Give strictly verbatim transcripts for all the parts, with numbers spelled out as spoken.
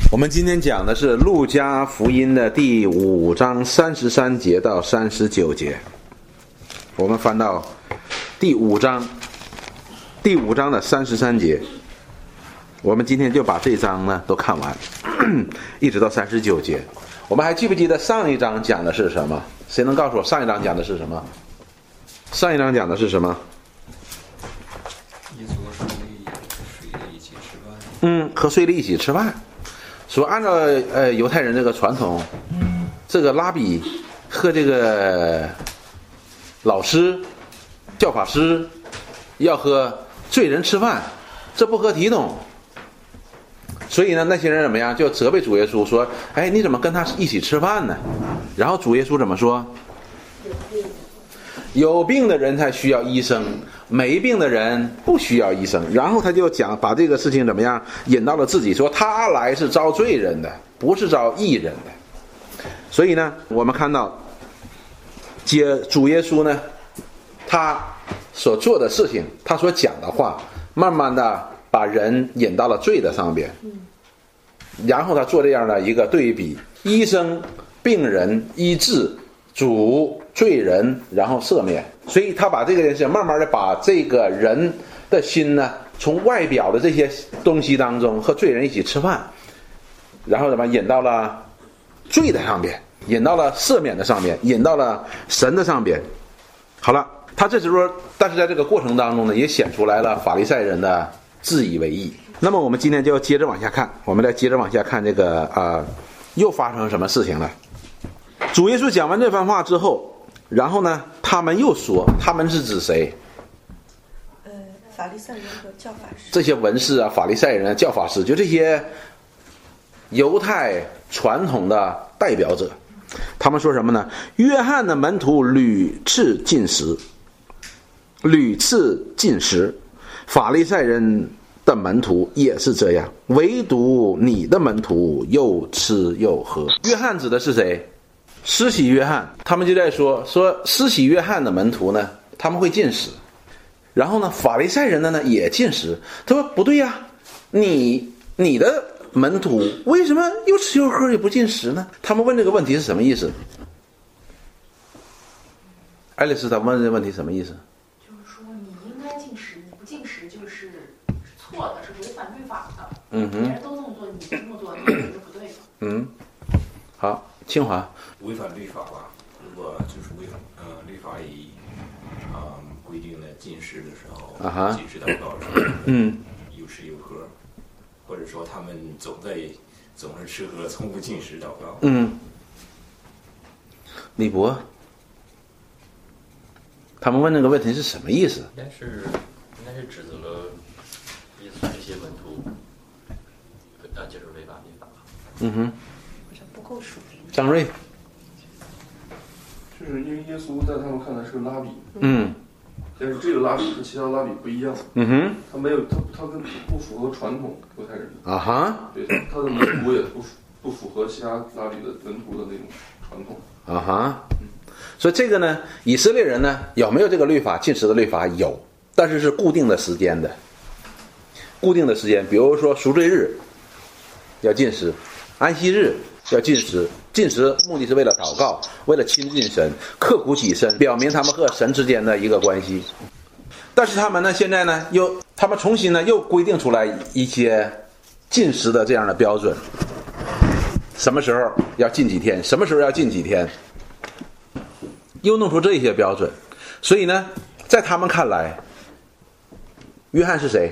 我们今天讲的是路加福音的第五章三十三节到三十九节。我们翻到第五章，第五章的三十三节。我们今天就把这章呢都看完，一直到三十九节。我们还记不记得上一章讲的是什么？谁能告诉我上一章讲的是什么？上一章讲的是什么？ 耶稣和税吏一起吃饭。 嗯，和税吏一起吃饭。说按照呃犹太人这个传统，这个拉比和这个老师、教法师要和罪人吃饭，这不合体统。所以呢，那些人怎么样？就责备主耶稣说：“哎，你怎么跟他一起吃饭呢？”然后主耶稣怎么说？有病的人才需要医生，没病的人不需要医生。然后他就讲把这个事情怎么样引到了自己，说他来是招罪人的，不是招义人的。所以呢，我们看到接主耶稣呢，他所做的事情，他所讲的话，慢慢的把人引到了罪的上边。然后他做这样的一个对比：医生、病人、医治、主、罪人，然后赦免。所以他把这个人是慢慢的把这个人的心呢，从外表的这些东西当中和罪人一起吃饭，然后怎么引到了罪的上边，引到了赦免的上边，引到了神的上边。好了，他这时候，但是在这个过程当中呢，也显出来了法利赛人的自以为义。那么我们今天就要接着往下看，我们来接着往下看这个啊、呃，又发生什么事情了？主耶稣讲完这番话之后，然后呢，他们又说，他们是指谁？ 呃，法利赛人和教法师。 这些文士啊，法利赛人啊，教法师，就这些犹太传统的代表者。他们说什么呢？约翰的门徒屡次禁食，屡次禁食，法利赛人的门徒也是这样，唯独你的门徒又吃又喝。约翰指的是谁？施洗约翰。他们就在说说施洗约翰的门徒呢，他们会禁食，然后呢，法利赛人的呢也禁食。他说不对呀、啊，你你的门徒为什么又吃又喝也不禁食呢？他们问这个问题是什么意思？爱丽丝，他问这个问题什么意思？ 就是说你应该禁食，你不禁食就是错的，是违反律法的。 嗯哼， 别人都这么做，你这么做，那是不对的。 嗯，好，清华。 违反律法吧？如果就是违反呃律法以啊、呃、规定的禁食的时候， 啊哈， 禁食祷告的时候， 嗯， 有吃有喝，或者说他们总在总是吃喝，从不禁食祷告。 嗯，李博，他们问这个问题是什么意思？ 应该是应该是指责了耶稣这些门徒，呃，就是违反律法。 嗯哼， 好像不够属灵。 张瑞。 就是因为耶稣在他们看来是个拉比， 嗯， 但是这个拉比和其他拉比不一样， 嗯哼， 他没有他他跟不符合传统犹太人的啊哈， 对，他的门徒也不不符合其他拉比的门徒的那种传统， 啊哈，所以这个呢，以色列人呢有没有这个律法？禁食的律法有，但是是固定的时间的，固定的时间，比如说赎罪日要禁食，安息日要禁食。禁食目的是为了祷告，为了亲近神，刻苦己身，表明他们和神之间的一个关系。但是他们呢，现在呢，又他们重新呢又规定出来一些禁食的这样的标准，什么时候要禁几天，什么时候要禁几天，又弄出这些标准。所以呢，在他们看来，约翰是谁？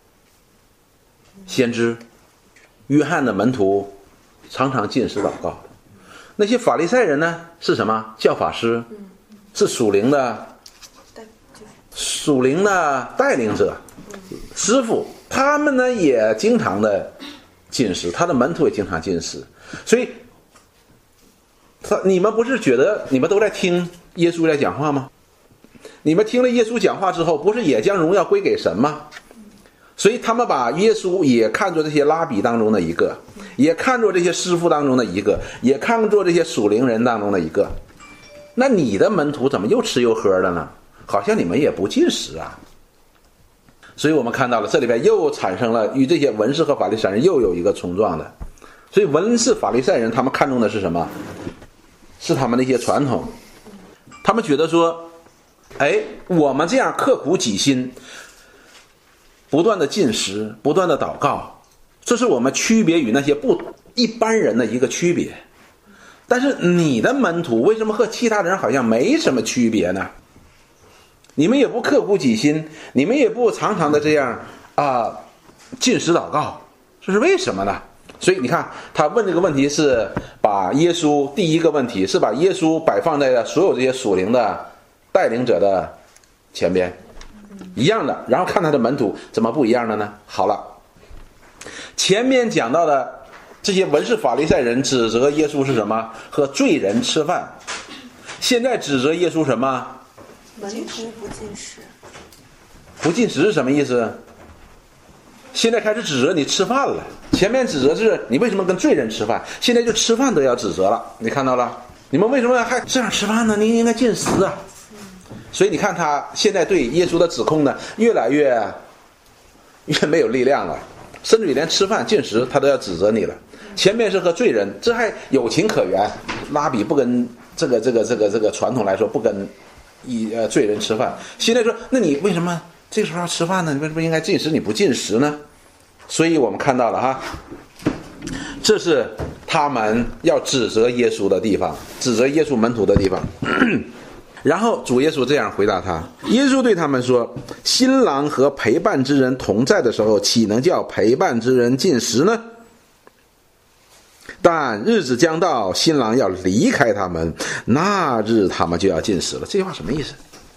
先知。约翰的门徒常常禁食祷告。那些法利赛人呢是什么？教法师，是属灵的属灵的带领者，师傅。他们呢也经常的禁食，他的门徒也经常禁食。所以他你们不是觉得你们都在听耶稣在讲话吗？你们听了耶稣讲话之后，不是也将荣耀归给神吗？所以他们把耶稣也看作这些拉比当中的一个，也看作这些师傅当中的一个，也看作这些属灵人当中的一个。那你的门徒怎么又吃又喝了呢？好像你们也不禁食啊。所以我们看到了这里边又产生了与这些文士和法利赛人又有一个冲撞的所以文士法利赛人他们看重的是什么？是他们的一些传统。他们觉得说，哎，我们这样刻苦己心，不断的进食，不断的祷告，这是我们区别于那些不一般人的一个区别。但是你的门徒为什么和其他人好像没什么区别呢？你们也不刻苦己心，你们也不常常的这样啊进食祷告，这是为什么呢？所以你看他问这个问题是把耶稣，第一个问题是把耶稣摆放在了所有这些属灵的带领者的前边，一样的，然后看他的门徒怎么不一样的呢？好了，前面讲到的这些文士法利赛人指责耶稣是什么？和罪人吃饭。现在指责耶稣什么？ 门徒不进食。 不进食是什么意思？现在开始指责你吃饭了。前面指责是你为什么跟罪人吃饭，现在就吃饭都要指责了。你看到了？你们为什么还这样吃饭呢？你应该进食啊。所以你看他现在对耶稣的指控呢，越来越越没有力量了，甚至于连吃饭进食他都要指责你了。前面是和罪人，这还有情可原，拉比不跟这个这个这个这个传统来说不跟一呃罪人吃饭。现在说，那你为什么这个时候要吃饭呢？你为什么应该进食？你不进食呢？所以我们看到了哈，这是他们要指责耶稣的地方，指责耶稣门徒的地方。然后主耶稣这样回答他，耶稣对他们说，新郎和陪伴之人同在的时候，岂能叫陪伴之人进食呢？但日子将到，新郎要离开他们，那日他们就要进食了。这句话什么意思？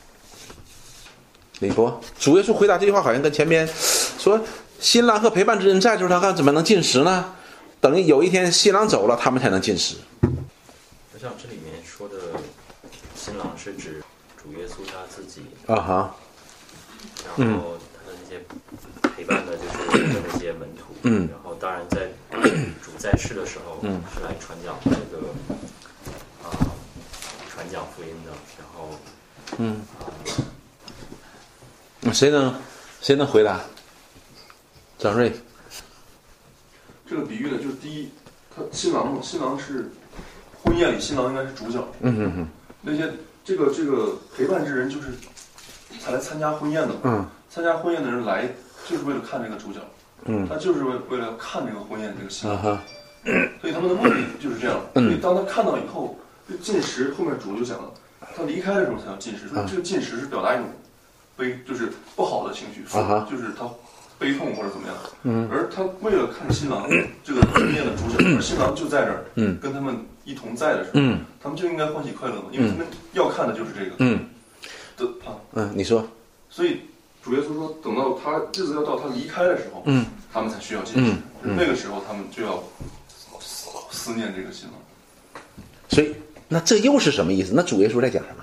李博，主耶稣回答这句话好像跟前面说新郎和陪伴之人在，就是他怎么能进食呢？等于有一天新郎走了，他们才能进食。 就像这里面说的新郎是指主耶稣他自己啊哈， 然后他的那些陪伴的就是他的那些门徒， 嗯， 然后当然在主在世的时候，嗯，是来传讲这个啊、呃、传讲福音的，然后嗯，谁能谁能回答？张瑞， 这个比喻呢，就是第一，他新郎嘛，新郎是婚宴里新郎应该是主角， 嗯哼哼， 那些这个这个陪伴之人就是才来参加婚宴的， 嗯， 参加婚宴的人来就是为了看这个主角， 嗯， 他就是为为了看这个婚宴这个新郎， 啊哈， 所以他们的目的就是这样。所以当他看到以后，就进食，后面主就讲了，他离开的时候才要进食，说这个进食是表达一种悲，就是不好的情绪， 啊、 就是他悲痛或者怎么样。 嗯， 而他为了看新郎这个婚宴的主角，而新郎就在这儿， 嗯， 跟他们一同在的时候， 嗯， 他们就应该欢喜快乐嘛，因为他们要看的就是这个。 嗯， 的啊， 嗯，你说。 所以主耶稣说，等到他日子要到他离开的时候， 嗯， 他们才需要进食，嗯，那个时候他们就要思念这个新郎。 所以，那这又是什么意思？那主耶稣在讲什么？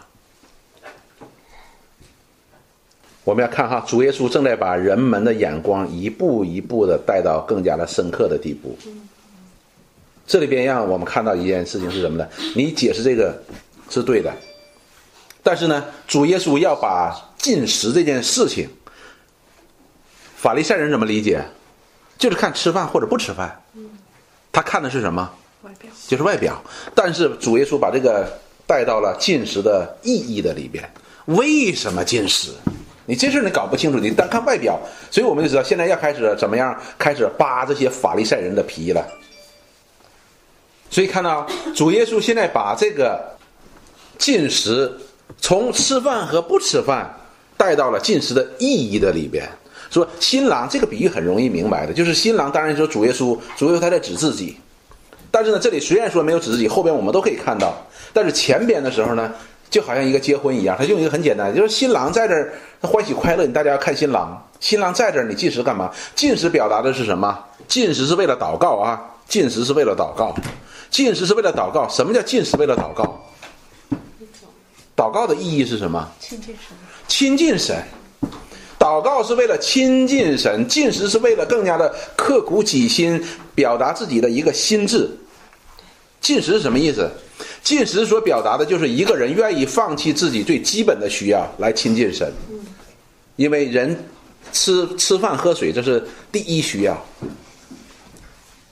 我们要看哈，主耶稣正在把人们的眼光一步一步的带到更加的深刻的地步。这里边让我们看到一件事情是什么呢？你解释这个是对的，但是呢，主耶稣要把进食这件事情，法利赛人怎么理解？就是看吃饭或者不吃饭。他看的是什么？ 外表， 就是外表。但是主耶稣把这个带到了进食的意义的里边。为什么进食？你这事你搞不清楚，你单看外表。所以我们就知道现在要开始怎么样，开始扒这些法利赛人的皮了。所以看到主耶稣现在把这个进食从吃饭和不吃饭带到了进食的意义的里边。说新郎，这个比喻很容易明白的，就是新郎当然说主耶稣，主耶稣他在指自己。但是呢，这里虽然说没有指自己，后边我们都可以看到，但是前边的时候呢，就好像一个结婚一样，他用一个很简单，就是新郎在这儿，他欢喜快乐，你大家要看新郎。新郎在这儿，你进食干嘛？进食表达的是什么？进食是为了祷告啊，进食是为了祷告，进食是为了祷告。什么叫进食为了祷告？祷告的意义是什么？ 亲近神。 亲近神。祷告是为了亲近神，进食是为了更加的刻苦己心，表达自己的一个心智。进食是什么意思？进食所表达的就是一个人愿意放弃自己最基本的需要来亲近神。因为人吃吃饭喝水这是第一需要。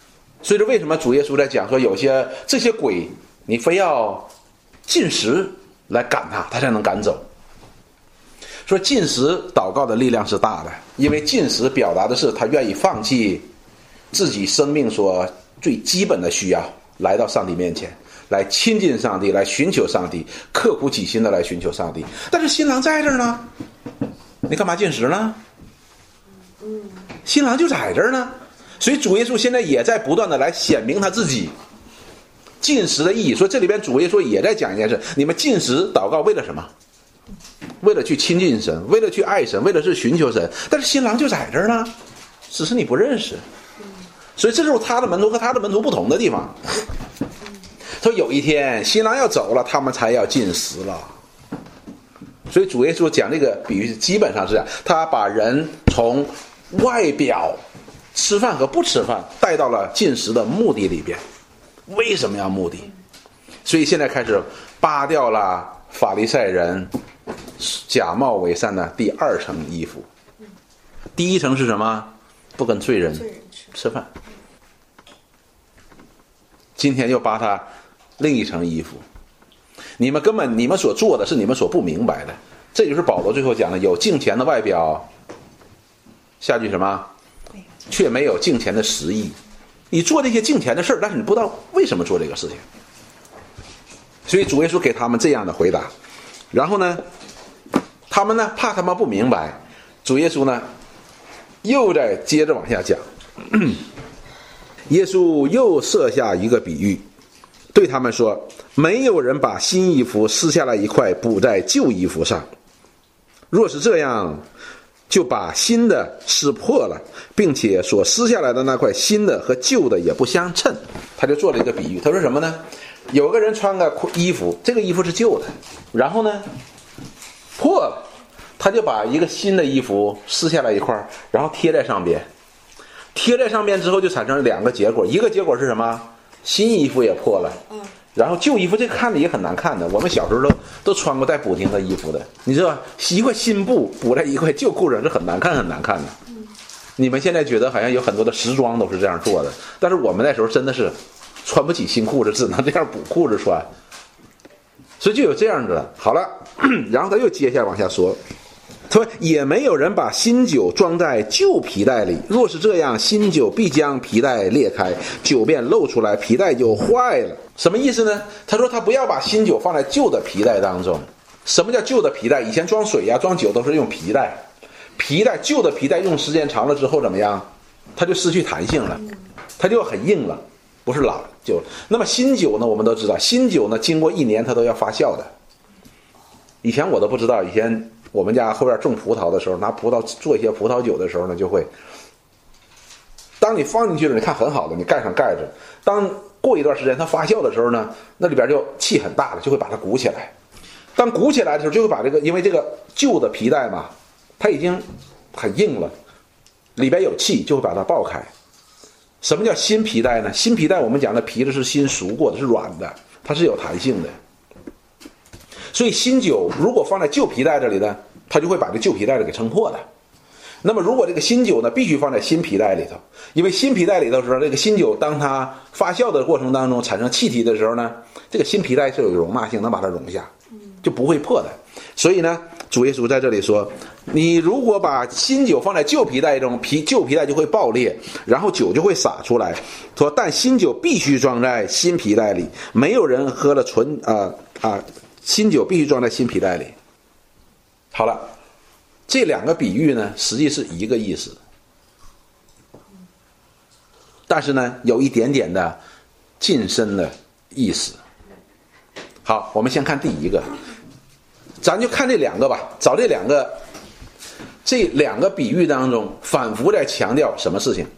所以说为什么主耶稣在讲说有些这些鬼你非要禁食来赶他，他才能赶走。说禁食祷告的力量是大的，因为禁食表达的是他愿意放弃自己生命所最基本的需要，来到上帝面前，来亲近上帝，来寻求上帝，刻苦己心的来寻求上帝。但是新郎在这儿呢，你干嘛禁食呢？新郎就在这儿呢。所以主耶稣现在也在不断的来显明他自己禁食的意义。说这里边主耶稣也在讲一件事，你们禁食祷告为了什么？为了去亲近神，为了去爱神，为了去寻求神。但是新郎就在这儿呢，只是你不认识。所以这就是他的门徒和他的门徒不同的地方。说有一天新郎要走了，他们才要进食了。所以主耶稣讲这个比喻基本上是这样，他把人从外表吃饭和不吃饭带到了进食的目的里边。为什么要目的？所以现在开始扒掉了法利赛人假冒伪善的第二层衣服。第一层是什么？不跟罪人吃饭。今天又扒他另一层衣服。你们根本你们所做的是你们所不明白的。这就是保罗最后讲的，有敬虔的外表，下句什么？却没有敬虔的实意。你做这些敬虔的事儿，但是你不知道为什么做这个事情。所以主耶稣给他们这样的回答。然后呢，他们呢怕他们不明白，主耶稣呢又在接着往下讲。耶稣又设下一个比喻，对他们说，没有人把新衣服撕下来一块补在旧衣服上，若是这样，就把新的撕破了，并且所撕下来的那块新的和旧的也不相称。他就做了一个比喻，他说什么呢？有个人穿个衣服，这个衣服是旧的，然后呢破了，他就把一个新的衣服撕下来一块，然后贴在上边。贴在上面之后就产生了两个结果，一个结果是什么？新衣服也破了，然后旧衣服这个看着也很难看的。我们小时候都都穿过带补丁的衣服的，你知道一块新布补在一块旧裤上是很难看很难看的。你们现在觉得好像有很多的时装都是这样做的，但是我们那时候真的是穿不起新裤子，只能这样补裤子穿，所以就有这样子的。好了，然后他又接下来往下说，他说也没有人把新酒装在旧皮袋里，若是这样，新酒必将皮袋裂开，酒便漏出来，皮袋就坏了。什么意思呢？他说他不要把新酒放在旧的皮袋当中。什么叫旧的皮袋？以前装水呀、装酒都是用皮袋，皮带旧的皮带用时间长了之后怎么样？它就失去弹性了，它就很硬了，不是老酒。那么新酒呢？我们都知道，新酒呢经过一年它都要发酵的。以前我都不知道，以前我们家后边种葡萄的时候，拿葡萄做一些葡萄酒的时候呢，就会，当你放进去了，你看很好的，你盖上盖子，当过一段时间它发酵的时候呢，那里边就气很大了，就会把它鼓起来。当鼓起来的时候，就会把这个，因为这个旧的皮带嘛，它已经很硬了，里边有气，就会把它爆开。什么叫新皮带呢？新皮带我们讲的皮子是新熟过的，是软的，它是有弹性的。所以新酒如果放在旧皮带这里呢，它就会把这旧皮带给撑破的。那么如果这个新酒呢，必须放在新皮带里头，因为新皮带里头的时候，这个新酒当它发酵的过程当中产生气体的时候呢，这个新皮带是有容纳性，能把它容下，就不会破的。所以呢，主耶稣在这里说，你如果把新酒放在旧皮带中，皮旧皮带就会爆裂，然后酒就会洒出来。说但新酒必须装在新皮带里，没有人喝了纯啊啊。新酒必须装在新皮带里。好了，这两个比喻呢，实际是一个意思，但是呢，有一点点的近身的意思。好，我们先看第一个，咱就看这两个吧，找这两个，这两个比喻当中反复在强调什么事情？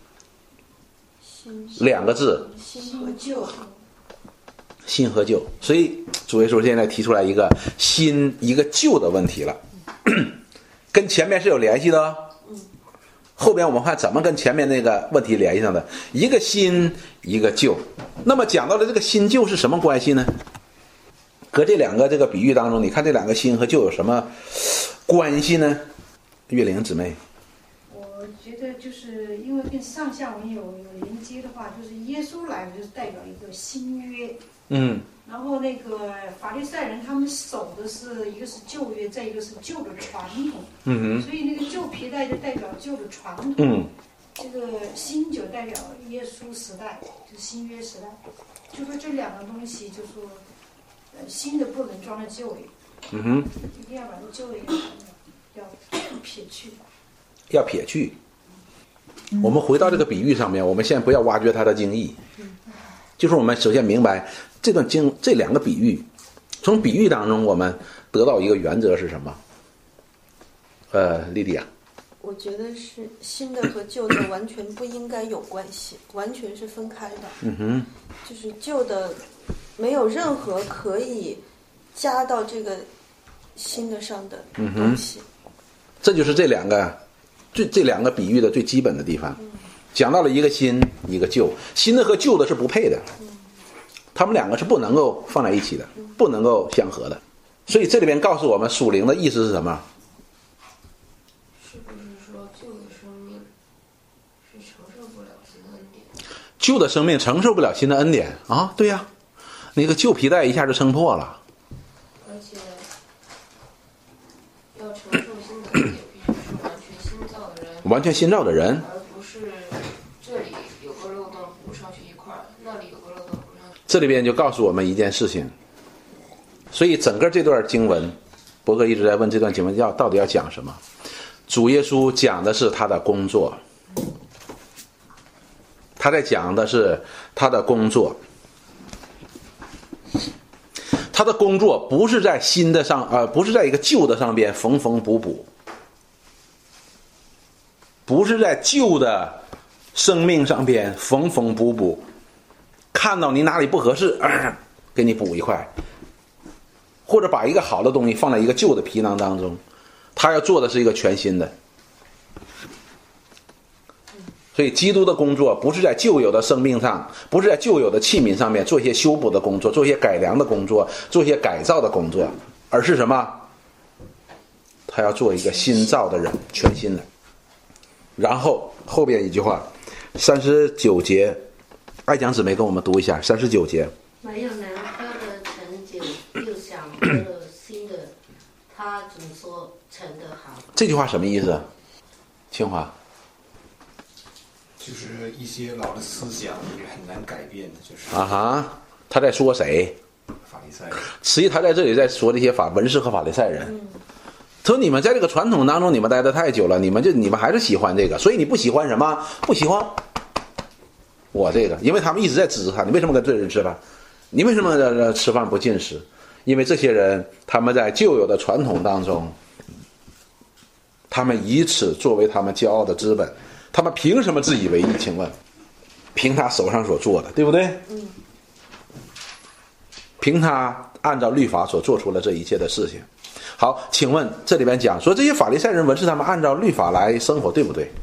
两个字， 新和旧。 新和旧，所以主耶稣现在提出来一个新一个旧的问题了，跟前面是有联系的哦。后边我们看怎么跟前面那个问题联系上的，一个新一个旧。那么讲到的这个新旧是什么关系呢？和这两个这个比喻当中，你看这两个新和旧有什么关系呢？月玲姊妹， 我觉得就是因为跟上下文有有连接的话，就是耶稣来就是代表一个新约。 嗯。 然后那个法利赛人他们守的是一个是旧约，再一个是旧的传统。 嗯哼。 所以那个旧皮带就代表旧的传统。 嗯。 这个新酒代表耶稣时代，就是新约时代。就说这两个东西，就说呃新的不能装在旧里。 嗯哼。 一定要把这旧的要撇去。 要撇去。我们回到这个比喻上面，我们现在不要挖掘它的经义，就是我们首先明白这段经这两个比喻，从比喻当中我们得到一个原则是什么？呃，莉迪亚， 我觉得是新的和旧的完全不应该有关系，完全是分开的。 嗯哼， 就是旧的没有任何可以加到这个新的上的东西。 嗯、这就是这两个。最这两个比喻的最基本的地方，讲到了一个新一个旧，新的和旧的是不配的，他们两个是不能够放在一起的，不能够相合的。所以这里边告诉我们属灵的意思是什么？ 是不是说旧的生命是承受不了新的恩典？ 旧的生命承受不了新的恩典啊？对呀、啊，那个旧皮带一下就撑破了， 而且要承受新的恩典。 完全新造的人， 而不是这里有个漏洞补上去一块，那里有个漏洞补上去。 这里边就告诉我们一件事情，所以整个这段经文，伯格一直在问这段经文要到底要讲什么。主耶稣讲的是他的工作，他在讲的是他的工作，他的工作不是在新的上，呃，不是在一个旧的上边缝缝补补。不是在旧的生命上边缝缝补补，看到你哪里不合适，呃、给你补一块，或者把一个好的东西放在一个旧的皮囊当中，他要做的是一个全新的。所以基督的工作不是在旧有的生命上，不是在旧有的器皿上面做一些修补的工作，做一些改良的工作，做一些改造的工作，而是什么？他要做一个新造的人，全新的。然后后边一句话，三十九节，爱讲姊妹跟我们读一下三十九节。 没有能喝的陈酒，又想喝了新的，他总说陈的好。 这句话什么意思？清华。 就是一些老的思想也很难改变的，就是啊哈，他在说谁？ 法利赛人。 实际他在这里在说这些法文士和法利赛人。嗯，他说你们在这个传统当中你们待得太久了，你们就你们还是喜欢这个，所以你不喜欢什么？不喜欢我这个，因为他们一直在指责他，你为什么跟罪人吃饭？你为什么吃饭不进食？因为这些人他们在旧有的传统当中，他们以此作为他们骄傲的资本，他们凭什么自以为意？请问，凭他手上所做的，对不对？嗯。凭他按照律法所做出了这一切的事情。好，请问这里边讲说这些法利赛人文士他们按照律法来生活，对不对？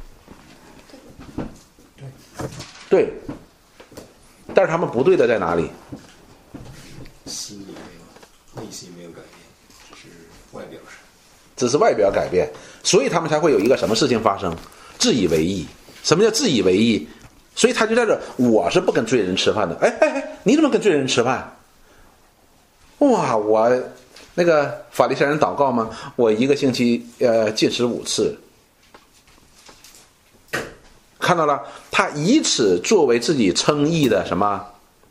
对。对。但是他们不对的在哪里？ 心里没有，内心没有改变，只是外表上。 只是外表改变，所以他们才会有一个什么事情发生？自以为意。什么叫自以为意？所以他就在这，我是不跟罪人吃饭的。哎哎哎，你怎么跟罪人吃饭？哇，我那个法利赛人祷告吗？我一个星期呃禁食五次。看到了，他以此作为自己称义的什么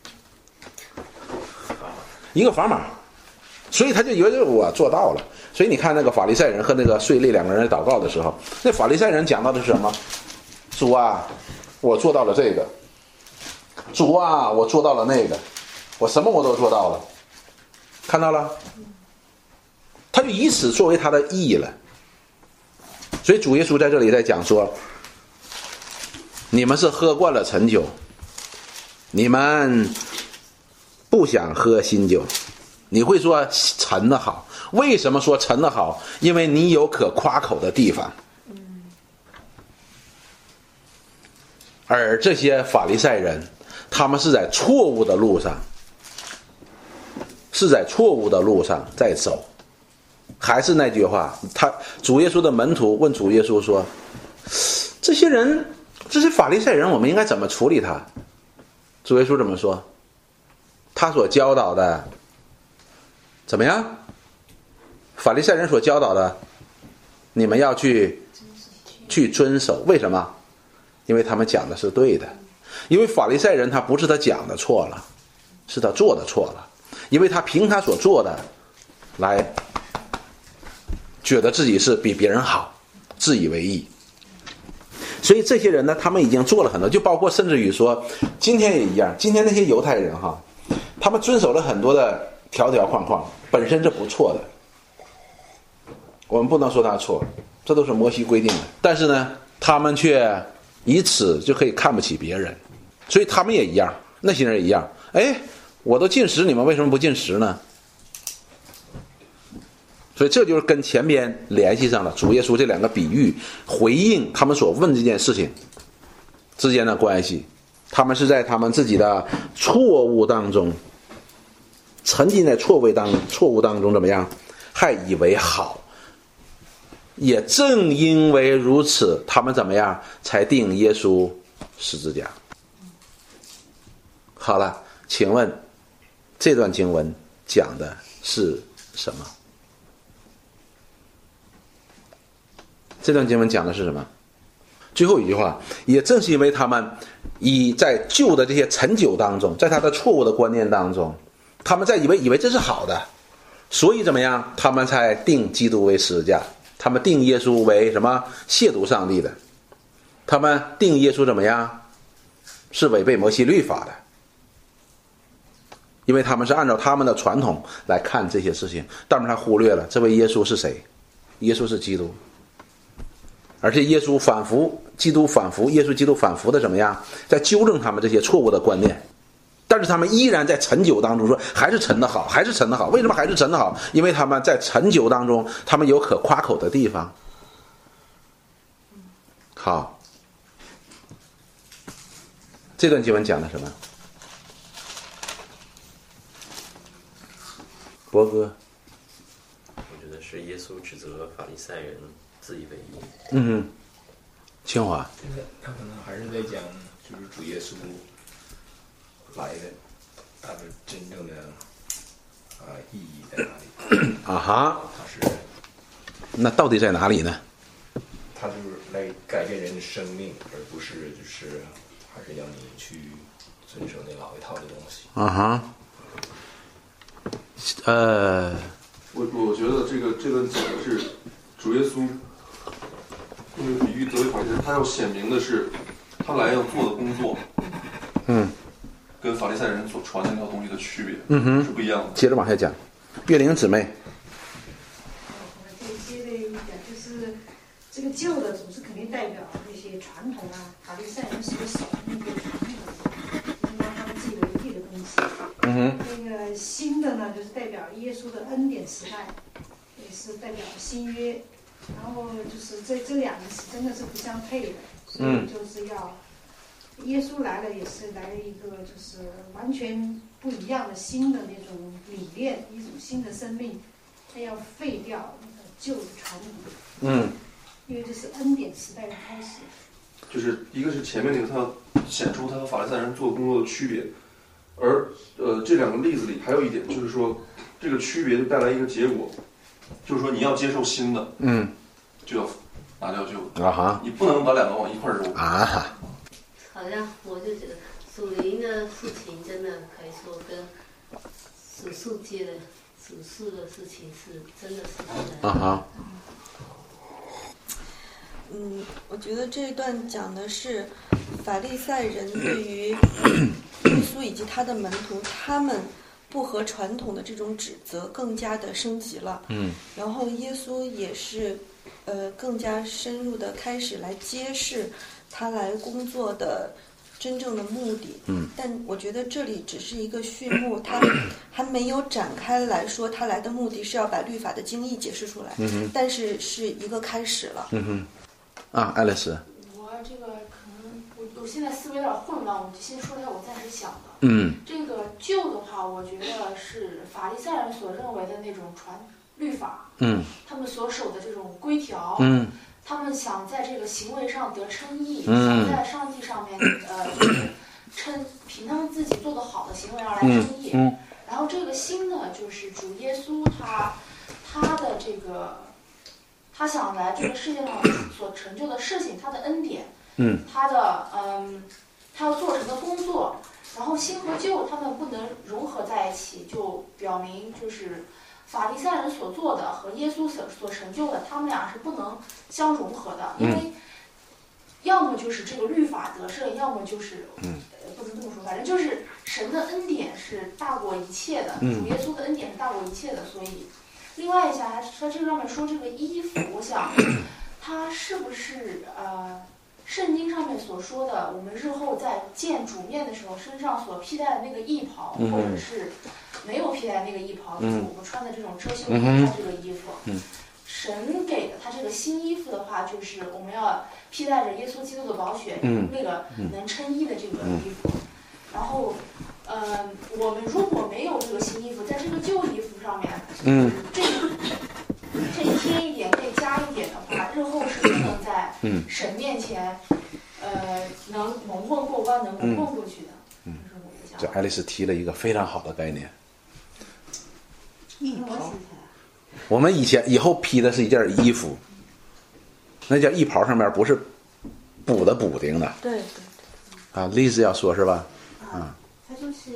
一个砝码，所以他就以为我做到了。所以你看那个法利赛人和那个税吏两个人在祷告的时候，那法利赛人讲到的是什么？主啊，我做到了这个。主啊，我做到了那个，我什么我都做到了。看到了，他就以此作为他的义了。所以主耶稣在这里在讲说，你们是喝惯了陈酒，你们不想喝新酒。你会说陈的好，为什么说陈的好？因为你有可夸口的地方。而这些法利赛人，他们是在错误的路上，是在错误的路上在走。还是那句话，他主耶稣的门徒问主耶稣说：“ 这些人，这些法利赛人，我们应该怎么处理他？主耶稣怎么说？他所教导的怎么样？法利赛人所教导的，你们要去去遵守。为什么？因为他们讲的是对的。因为法利赛人他不是他讲的错了，是他做的错了。因为他凭他所做的来觉得自己是比别人好，自以为意。所以这些人呢，他们已经做了很多，就包括甚至于说今天也一样，今天那些犹太人哈，他们遵守了很多的条条框框，本身是不错的，我们不能说他错，这都是摩西规定的。但是呢，他们却以此就可以看不起别人，所以他们也一样，那些人也一样。哎，我都禁食，你们为什么不禁食呢？所以这就是跟前边联系上了，主耶稣这两个比喻回应他们所问这件事情之间的关系。他们是在他们自己的错误当中，沉浸在错误当错误当中怎么样，还以为好。也正因为如此，他们怎么样才定耶稣十字架。好了，请问这段经文讲的是什么？这段经文讲的是什么？最后一句话，也正是因为他们以在旧的这些陈旧当中，在他的错误的观念当中，他们在以为以为这是好的，所以怎么样，他们才定基督为十字架，他们定耶稣为什么？亵渎上帝的，他们定耶稣怎么样？是违背摩西律法的，因为他们是按照他们的传统来看这些事情，但是他忽略了这位耶稣是谁？耶稣是基督。而且耶稣反复，基督反复，耶稣基督反复的怎么样，在纠正他们这些错误的观念，但是他们依然在陈旧当中说还是陈的好，还是陈的好。为什么还是陈的好？因为他们在陈旧当中，他们有可夸口的地方。好，这段经文讲的什么？博哥， 我觉得是耶稣指责法利赛人自以为意。 嗯哼，清华， 他可能还是在讲，就是主耶稣来的，他的真正的啊、呃、意义在哪里？ 啊哈， 他是那到底在哪里呢？ 他就是来改变人的生命，而不是就是还是要你去遵守那老一套的东西。 啊哈，呃， 我我觉得这个这个讲的是主耶稣用这个比喻得一法利赛人，他要显明的是他来要做的工作， 嗯， 跟法利赛人所传的那套东西的区别， 嗯哼， 是不一样的。 接着往下讲，月玲姊妹， 我接着一讲，就是这个旧的总是肯定代表那些传统啊，法利赛人所守的那些传统，就是让他们自以为意的东西。 嗯哼， 那个新的呢，就是代表耶稣的恩典时代，也是代表新约。然后就是这这两个是真的是不相配的，所以就是要、嗯、耶稣来了也是来了一个就是完全不一样的新的那种理念，一种新的生命，他要废掉那个旧的传统。 嗯， 因为这是恩典时代的开始。 就是一个是前面那个，他要显出他和法利赛人做工作的区别，而呃这两个例子里还有一点就是说，这个区别就带来一个结果。就是说你要接受新的， 嗯， 就要拿掉旧的啊哈， 你不能把两个往一块揉啊哈。 好像我就觉得属灵的事情真的可以说跟属世界的属世的事情是真的是不能。 啊哈。 嗯，我觉得这一段讲的是法利赛人对于耶稣以及他的门徒，他们不合传统的这种指责更加的升级了。 嗯， 然后耶稣也是，呃，更加深入的开始来揭示他来工作的真正的目的。 嗯， 但我觉得这里只是一个序幕，他还没有展开来说他来的目的是要把律法的精义解释出来。 嗯哼， 但是是一个开始了。 嗯哼，啊，爱丽丝。 我这个可能我我现在思维有点混乱，我就先说一下我暂时想的。 嗯， 这个旧的话，我觉得是法利赛人所认为的那种传律法， 嗯， 他们所守的这种规条， 嗯， 他们想在这个行为上得称义， 嗯想在上帝上面呃就是称凭他们自己做的好的行为而来称义。 嗯嗯然后这个心呢，就是主耶稣他他的这个他想来这个世界上所成就的事情，他的恩典， 嗯， 他的嗯他要做成的工作，然后新和旧他们不能融合在一起，就表明就是法利赛人所做的和耶稣所所成就的，他们俩是不能相融合的，因为要么就是这个律法得胜，要么就是嗯呃不能这么说，反正就是神的恩典是大过一切的， 嗯主耶稣的恩典是大过一切的，所以另外一下他他这上面说这个衣服，我想他是不是呃圣经上面所说的，我们日后在见主面的时候，身上所披戴的那个衣袍， 嗯、 或者是没有披戴那个衣袍，就是嗯、 我们穿的这种遮羞布， 嗯、 他这个衣服， 嗯、 神给的他这个新衣服的话，就是我们要披戴着耶稣基督的宝血， 嗯、 那个能称义的这个衣服。然后，呃，我们如果没有这个新衣服，在这个旧衣服上面， 嗯， 这这添一点，这加一点的话，日后是不能在神面前，呃，能蒙混过关，能蒙混过去的。 嗯， 这是我的想这法。 爱丽丝提了一个非常好的概念。 衣袍， 我们以前以后披的是一件衣服，那叫衣袍，上面不是补的补丁的。 对对啊，丽丝要说是吧？ 啊，他就是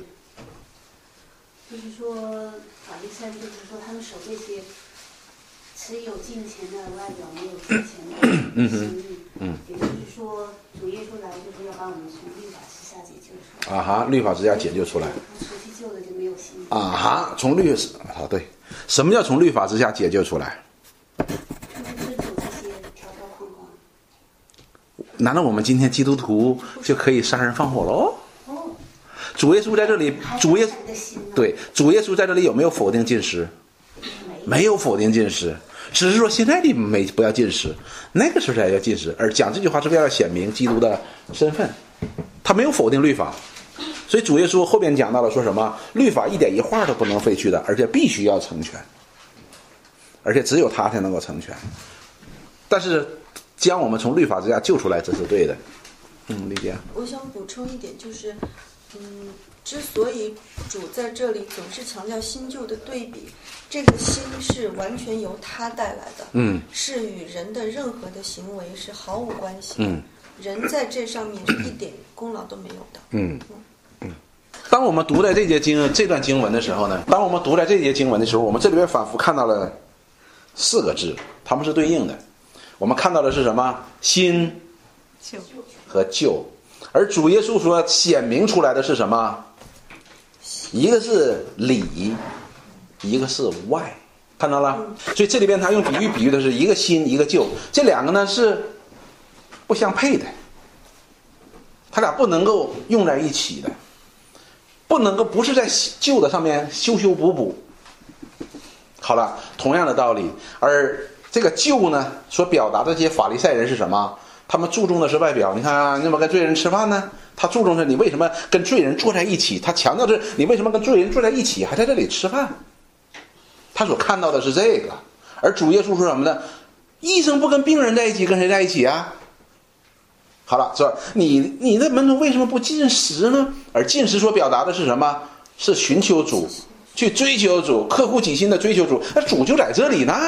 就是说法利赛人，就是说他们守这些持有金钱的外表，没有金钱的心意。 嗯， 也就是说主耶稣来就是要把我们从律法之下解救出来。 啊哈，律法之下解救出来。 除去旧的就没有新的。 啊哈，从律啊对，什么叫从律法之下解救出来？ 就是遵守这些条条框框。 难道我们今天基督徒就可以杀人放火喽？主耶稣在这里，主耶对主耶稣在这里有没有否定禁食？没有否定禁食，只是说现在你没不要禁食，那个时候才要禁食。而讲这句话是为了显明基督的身份，他没有否定律法，所以主耶稣后边讲到了说什么？律法一点一画都不能废去的，而且必须要成全，而且只有他才能够成全。但是将我们从律法之下救出来，这是对的。嗯，理解。 我想补充一点，就是，嗯，之所以主在这里总是强调新旧的对比，这个新是完全由他带来的， 嗯， 是与人的任何的行为是毫无关系， 嗯， 人在这上面是一点功劳都没有的， 嗯嗯。当我们读在这节经这段经文的时候呢，当我们读在这节经文的时候，我们这里边反复看到了四个字，它们是对应的。我们看到的是什么？新和旧，而主耶稣说显明出来的是什么？一个是里，一个是外，看到了？所以这里边他用比喻比喻的是一个新一个旧，这两个呢是不相配的，他俩不能够用在一起的，不能够不是在旧的上面修修补补。好了，同样的道理，而这个旧呢所表达的这些法利赛人是什么？他们注重的是外表，你看啊，你怎么跟罪人吃饭呢？他注重的是你为什么跟罪人坐在一起，他强调的是你为什么跟罪人坐在一起还在这里吃饭，他所看到的是这个。而主耶稣说什么呢？医生不跟病人在一起，跟谁在一起啊？好了，说你你的门徒为什么不进食呢？而进食所表达的是什么？是寻求主，去追求主，刻苦己心的追求主，那主就在这里呢。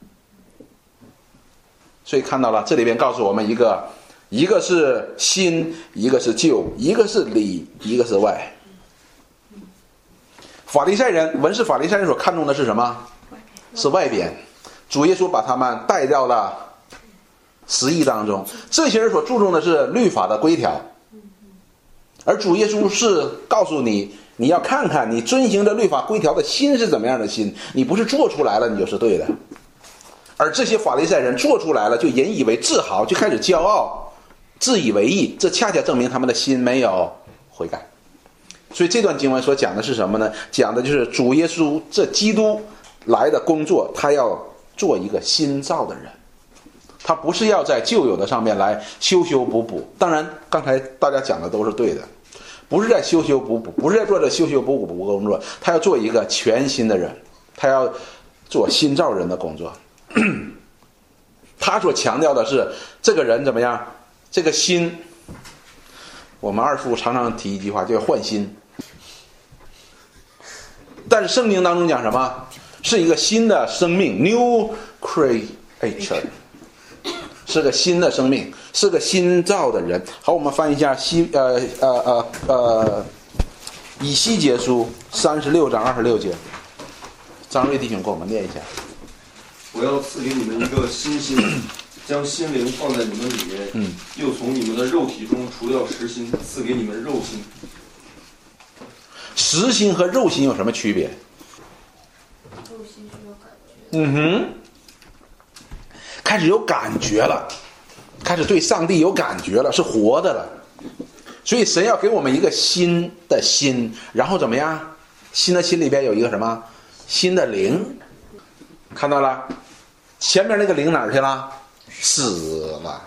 所以看到了，这里边告诉我们一个，一个是新，一个是旧，一个是里，一个是外。法利赛人，文士法利赛人所看重的是什么？是外边。主耶稣把他们带到了十义当中，这些人所注重的是律法的规条，而主耶稣是告诉你，你要看看你遵行的律法规条的心是怎么样的心，你不是做出来了你就是对的。而这些法利赛人做出来了，就引以为自豪，就开始骄傲，自以为意，这恰恰证明他们的心没有悔改。所以这段经文所讲的是什么呢？讲的就是主耶稣这基督来的工作，他要做一个新造的人，他不是要在旧有的上面来修修补补。当然刚才大家讲的都是对的，不是在修修补补，不是在做这修修补补工作，他要做一个全新的人，他要做新造人的工作。 他所强调的是这个人怎么样，这个心，我们二父常常提一句话叫换心，但是圣经当中讲什么，是一个新的生命 new creature， 是个新的生命，是个新造的人。好，我们翻一下西呃呃呃呃以西结书三十六章二十六节，张瑞弟兄给我们念一下。 我要赐给你们一个新心，将心灵放在你们里面， 嗯， 又从你们的肉体中除掉实心，赐给你们肉心。 实心和肉心有什么区别？ 肉心是有感觉。 嗯哼，开始有感觉了，开始对上帝有感觉了，是活的了。所以神要给我们一个新的心，然后怎么样？新的心里边有一个什么？新的灵，看到了？前面那个灵哪儿去了？死了。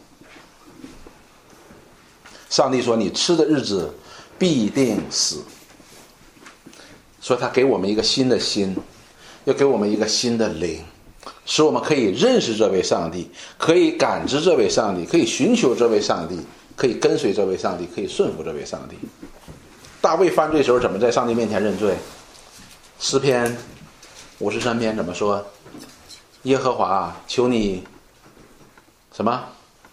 上帝说：“你吃的日子必定死。”说他给我们一个新的心，要给我们一个新的灵，使我们可以认识这位上帝，可以感知这位上帝，可以寻求这位上帝，可以跟随这位上帝，可以顺服这位上帝。大卫犯罪的时候怎么在上帝面前认罪？诗篇五十三篇怎么说？耶和华，求你什么？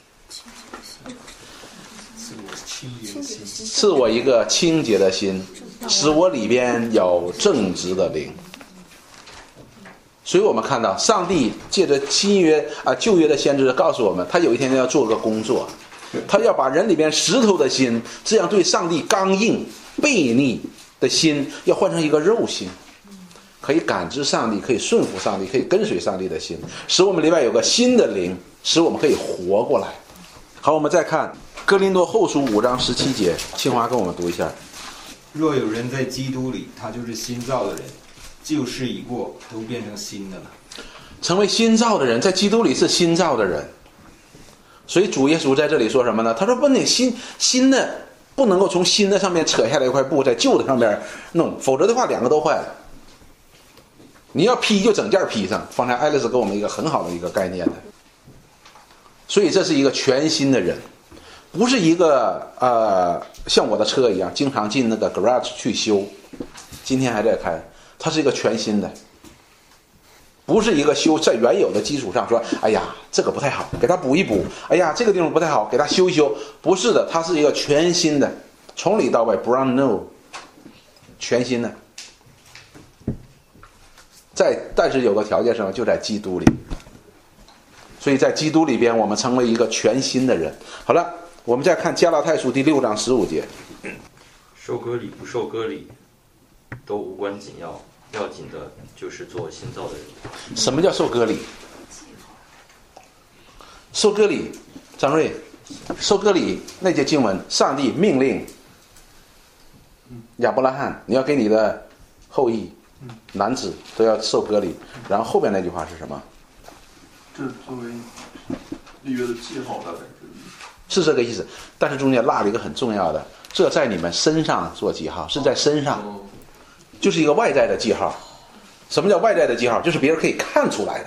赐我一个清洁的心，使我里边有正直的灵。所以我们看到上帝借着新约啊旧约的先知告诉我们，他有一天要做个工作，他要把人里边石头的心，这样对上帝刚硬悖逆的心，要换成一个肉心，可以感知上帝，可以顺服上帝，可以跟随上帝的心，使我们里边有个新的灵，使我们可以活过来。好，我们再看哥林多后书五章十七节，清华跟我们读一下。 若有人在基督里，他就是新造的人，旧事已过，都变成新的了。 成为新造的人，在基督里是新造的人。所以主耶稣在这里说什么呢？他说不，你新新的不能够从新的上面扯下来一块布，在旧的上面弄，否则的话两个都坏了。你要披就整件披上。方才爱丽丝给我们一个很好的一个概念的。所以这是一个全新的人，不是一个呃像我的车一样经常进那个 garage 去修，今天还在开。它是一个全新的，不是一个修在原有的基础上说，哎呀这个不太好，给它补一补，哎呀这个地方不太好，给它修一修。不是的，它是一个全新的，从里到外 brand new， 全新的。在但是有个条件是什么？就在基督里。所以在基督里边，我们成为一个全新的人。好了，我们再看加拉太书第六章十五节。 受割礼不受割礼都无关紧要，要紧的就是做新造的人。 什么叫受割礼？受割礼，张瑞，受割礼那节经文，上帝命令亚伯拉罕，你要给你的后裔男子都要受割礼。然后后边那句话是什么？ 这作为立约的记号，大概是是这个意思。但是中间落了一个很重要的，这在你们身上做记号，是在身上，就是一个外在的记号。什么叫外在的记号？就是别人可以看出来的。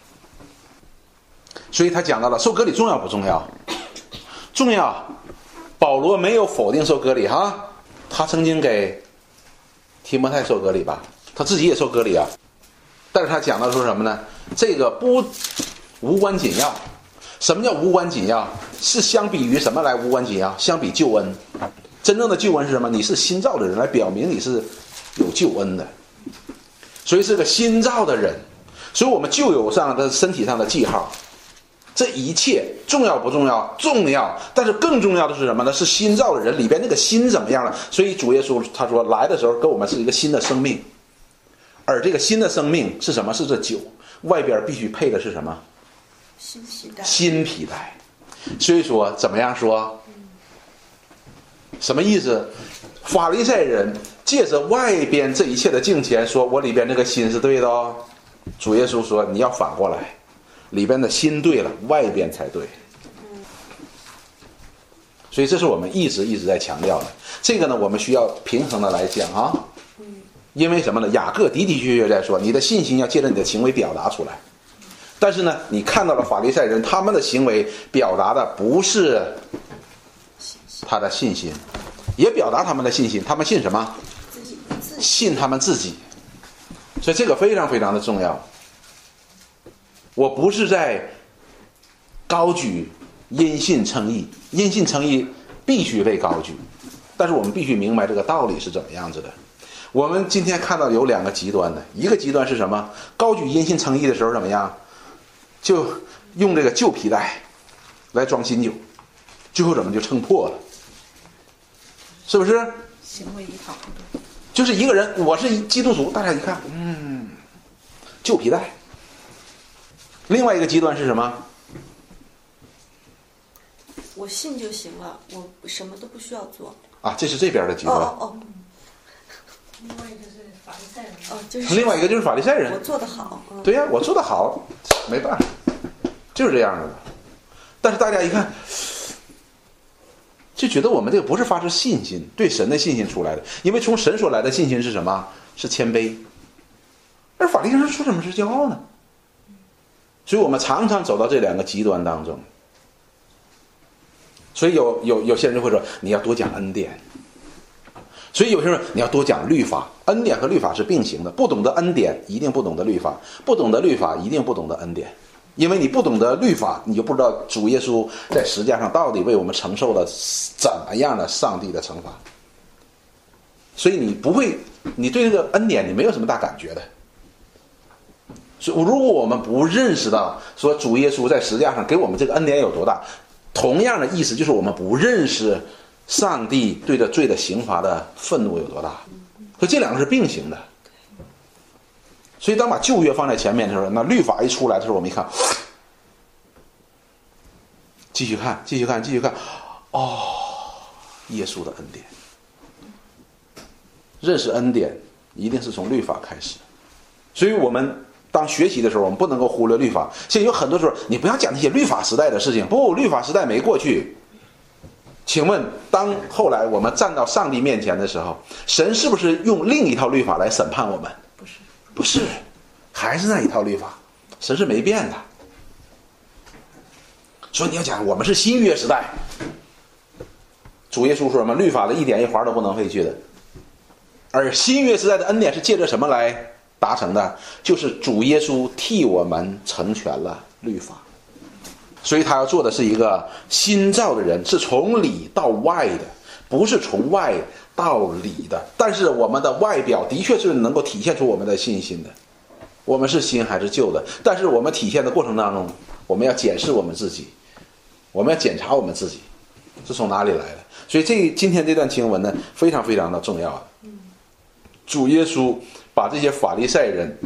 所以他讲到了受割礼重要不重要？重要。保罗没有否定受割礼哈，他曾经给提摩太受割礼吧，他自己也受割礼啊。但是他讲到说什么呢？这个不无关紧要。什么叫无关紧要？是相比于什么来无关紧要？相比救恩。真正的救恩是什么？你是新造的人，来表明你是有救恩的。所以是个新造的人。所以我们就有上的身体上的记号。这一切重要不重要？重要。但是更重要的是什么呢？是新造的人里边那个心怎么样了？所以主耶稣他说来的时候跟我们是一个新的生命。而这个新的生命是什么？是这酒，外边必须配的是什么？ 新皮带。 新皮带。所以说怎么样说？什么意思？法利赛人借着外边这一切的敬虔，说我里边这个心是对的哦。主耶稣说你要反过来，里边的心对了，外边才对。所以这是我们一直一直在强调的。这个呢，我们需要平衡的来讲啊。因为什么呢？雅各的的确确在说，你的信心要借着你的行为表达出来。 但是呢，你看到了法利赛人他们的行为表达的不是他的信心，也表达他们的信心，他们信什么？信他们自己。所以这个非常非常的重要。我不是在高举因信称义，因信称义必须被高举，但是我们必须明白这个道理是怎么样子的。我们今天看到有两个极端的，一个极端是什么？高举因信称义的时候怎么样？就用这个旧皮带来装新酒，最后怎么就撑破了？是不是？ 行为一套。 就是一个人，我是基督徒，大家一看，嗯，旧皮带。另外一个极端是什么？ 我信就行了，我什么都不需要做。 啊，这是这边的极端。 哦哦。 另外一个是法利赛人。 哦，就是另外一个就是法利赛人。 我做得好。嗯、 对呀、啊，我做得好，没办法，就是这样的。但是大家一看，就觉得我们这个不是发自信心，对神的信心出来的，因为从神所来的信心是什么？是谦卑。而法利赛人说什么是骄傲呢？所以我们常常走到这两个极端当中。所以有有有些人就会说，你要多讲恩典。所以有些人你要多讲律法，恩典和律法是并行的。不懂得恩典，一定不懂得律法；不懂得律法，一定不懂得恩典。因为你不懂得律法，你就不知道主耶稣在十字架上到底为我们承受了怎么样的上帝的惩罚。所以你不会，你对这个恩典你没有什么大感觉的。所以如果我们不认识到说主耶稣在十字架上给我们这个恩典有多大，同样的意思就是我们不认识上帝对着罪的刑罚的愤怒有多大。所以这两个是并行的。所以当把旧约放在前面的时候，那律法一出来的时候，我们一看，继续看继续看继续看，哦，耶稣的恩典。认识恩典一定是从律法开始。所以我们当学习的时候，我们不能够忽略律法。现在有很多时候你不要讲那些律法时代的事情，不，律法时代没过去。请问当后来我们站到上帝面前的时候，神是不是用另一套律法来审判我们？ 不是， 不是，还是那一套律法，神是没变的。所以你要讲我们是新约时代，主耶稣说什么？律法的一点一划都不能废去的。而新约时代的恩典是借着什么来达成的？就是主耶稣替我们成全了律法。所以他要做的是一个新造的人，是从里到外的，不是从外到里的。但是我们的外表的确是能够体现出我们的信心的，我们是新还是旧的。但是我们体现的过程当中，我们要检视我们自己，我们要检查我们自己是从哪里来的。所以这今天这段经文呢，非常非常的重要的。主耶稣把这些法利赛人，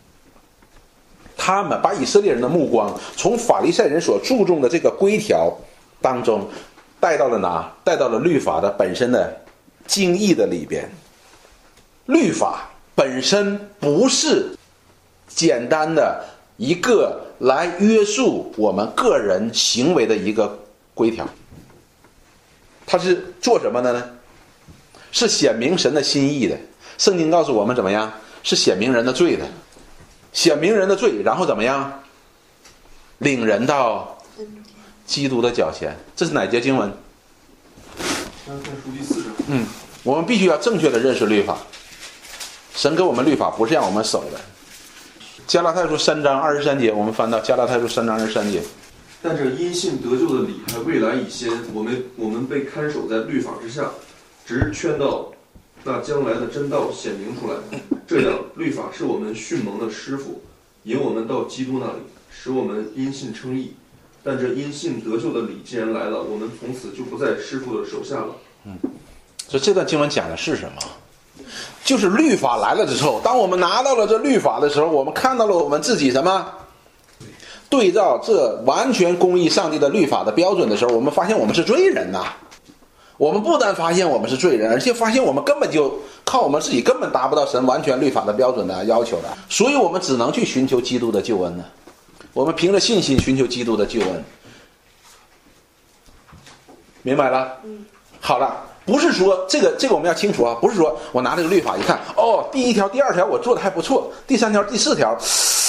他们把以色列人的目光从法利赛人所注重的这个规条当中带到了哪？带到了律法的本身的精义的里边。律法本身不是简单的一个来约束我们个人行为的一个规条，它是做什么的呢？是显明神的心意的。圣经告诉我们怎么样？是显明人的罪的，显明人的罪，然后怎么样？领人到基督的脚前。这是哪节经文？嗯，我们必须要正确的认识律法。神给我们律法不是让我们守的。加拉太书三章二十三节，我们翻到加拉太书三章二十三节。 但这因信得救的理还未来以先，我们我们被看守在律法之下，直劝到那将来的真道显明出来。这样律法是我们训蒙的师傅，引我们到基督那里，使我们因信称义。但这因信得救的理既然来了，我们从此就不在师傅的手下了。 嗯，所以这段经文讲的是什么？就是律法来了之后，当我们拿到了这律法的时候，我们看到了我们自己什么？对照这完全公义上帝的律法的标准的时候，我们发现我们是罪人呐、啊。我们不但发现我们是罪人，而且发现我们根本就靠我们自己根本达不到神完全律法的标准的要求的，所以我们只能去寻求基督的救恩呢。我们凭着信心寻求基督的救恩，明白了？嗯，好了，不是说这个这个我们要清楚啊，不是说我拿这个律法一看，哦，第一条、第二条我做的还不错，第三条、第四条，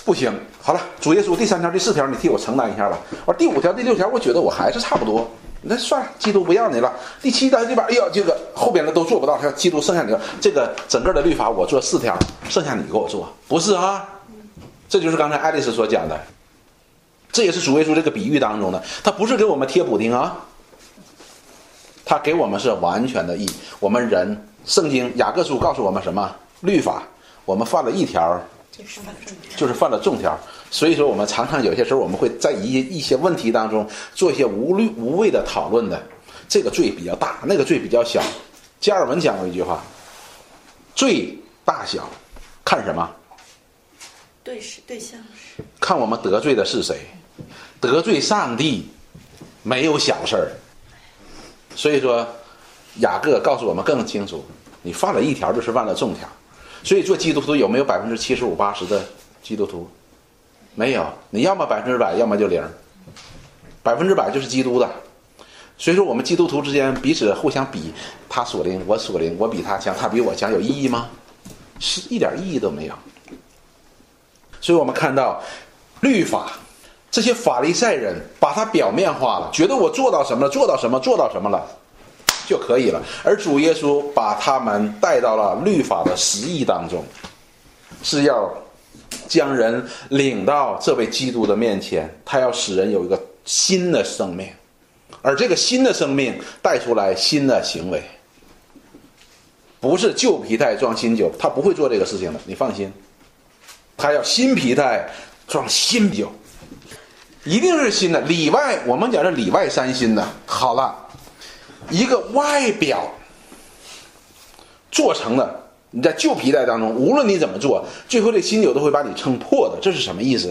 不行，好了，主耶稣第三条、第四条你替我承担一下吧。我说第五条、第六条，我觉得我还是差不多。那算了，基督不要你了。第七条、第八，哎呦，这个后边的都做不到，他基督剩下你了。这个整个的律法我做四条，剩下你给我做，不是啊？这就是刚才爱丽丝所讲的，这也是主耶稣这个比喻当中的，他不是给我们贴补丁啊，他给我们是完全的义。我们人，圣经雅各书告诉我们什么？律法，我们犯了一条，就是犯了重条。所以说我们常常有些时候我们会在一一些问题当中做一些无虑无谓的讨论的，这个罪比较大，那个罪比较小。加尔文讲过一句话，罪大小看什么？ 对是对象是看我们得罪的是谁。得罪上帝没有小事儿。所以说雅各告诉我们更清楚，你犯了一条就是犯了重条。所以做基督徒有没有百分之七十五八十的基督徒？没有，你要么百分之百，要么就零，百分之百就是基督的。所以说我们基督徒之间彼此互相比，他属灵我属灵，我比他强，他比我强，有意义吗？是一点意义都没有。所以我们看到律法，这些法利赛人把它表面化了，觉得我做到什么了，做到什么，做到什么了就可以了。而主耶稣把他们带到了律法的实义当中，是要将人领到这位基督的面前，他要使人有一个新的生命，而这个新的生命带出来新的行为，不是旧皮带装新酒，他不会做这个事情的，你放心。他要新皮带装新酒，一定是新的。里外，我们讲是里外三新的。好了，一个外表做成的，你在旧皮带当中，无论你怎么做，最后这新酒都会把你撑破的。这是什么意思？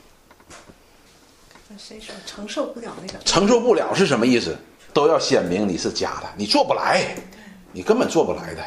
谁说承受不了那个？ 承受不了是什么意思？都要显明你是假的，你做不来，你根本做不来的。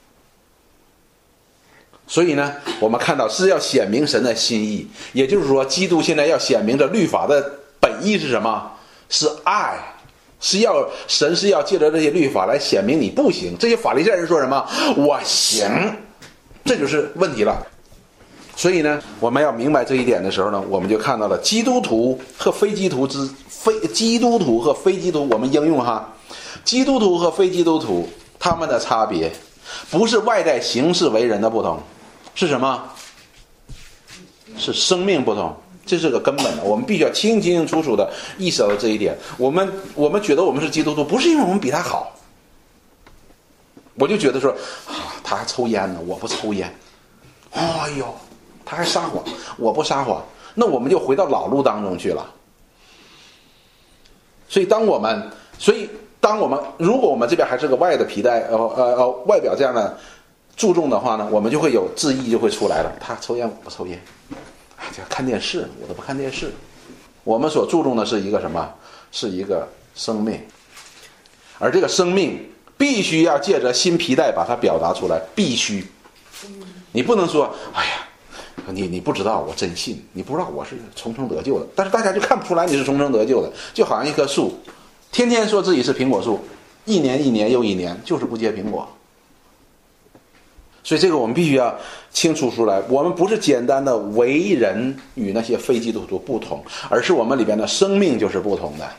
所以呢，我们看到是要显明神的心意，也就是说，基督现在要显明着律法的本意是什么？是爱，是要神是要借着这些律法来显明你不行。这些法利赛人说什么？我行，这就是问题了。所以呢，我们要明白这一点的时候呢，我们就看到了基督徒和非基督徒之非基督徒和非基督徒，我们应用哈，基督徒和非基督徒他们的差别，不是外在行事为人的不同，是什么？是生命不同，这是个根本的，我们必须要清清楚楚的意识到这一点。我们我们觉得我们是基督徒，不是因为我们比他好。我就觉得说，啊，他还抽烟呢，我不抽烟。哎呦，他还撒谎，我不撒谎。那我们就回到老路当中去了。所以当我们，所以当我们，如果我们这边还是个外的皮带，呃呃呃，外表这样的注重的话呢，我们就会有质疑就会出来了。他抽烟，我不抽烟。哎，这看电视，我都不看电视。我们所注重的是一个什么？是一个生命，而这个生命必须要借着新皮带把它表达出来，必须。你不能说，哎呀，你你不知道我真信，你不知道我是重生得救的，但是大家就看不出来你是重生得救的，就好像一棵树，天天说自己是苹果树，一年一年又一年，就是不结苹果。所以这个我们必须要清楚出来，我们不是简单的为人与那些非基督徒不同，而是我们里边的生命就是不同的。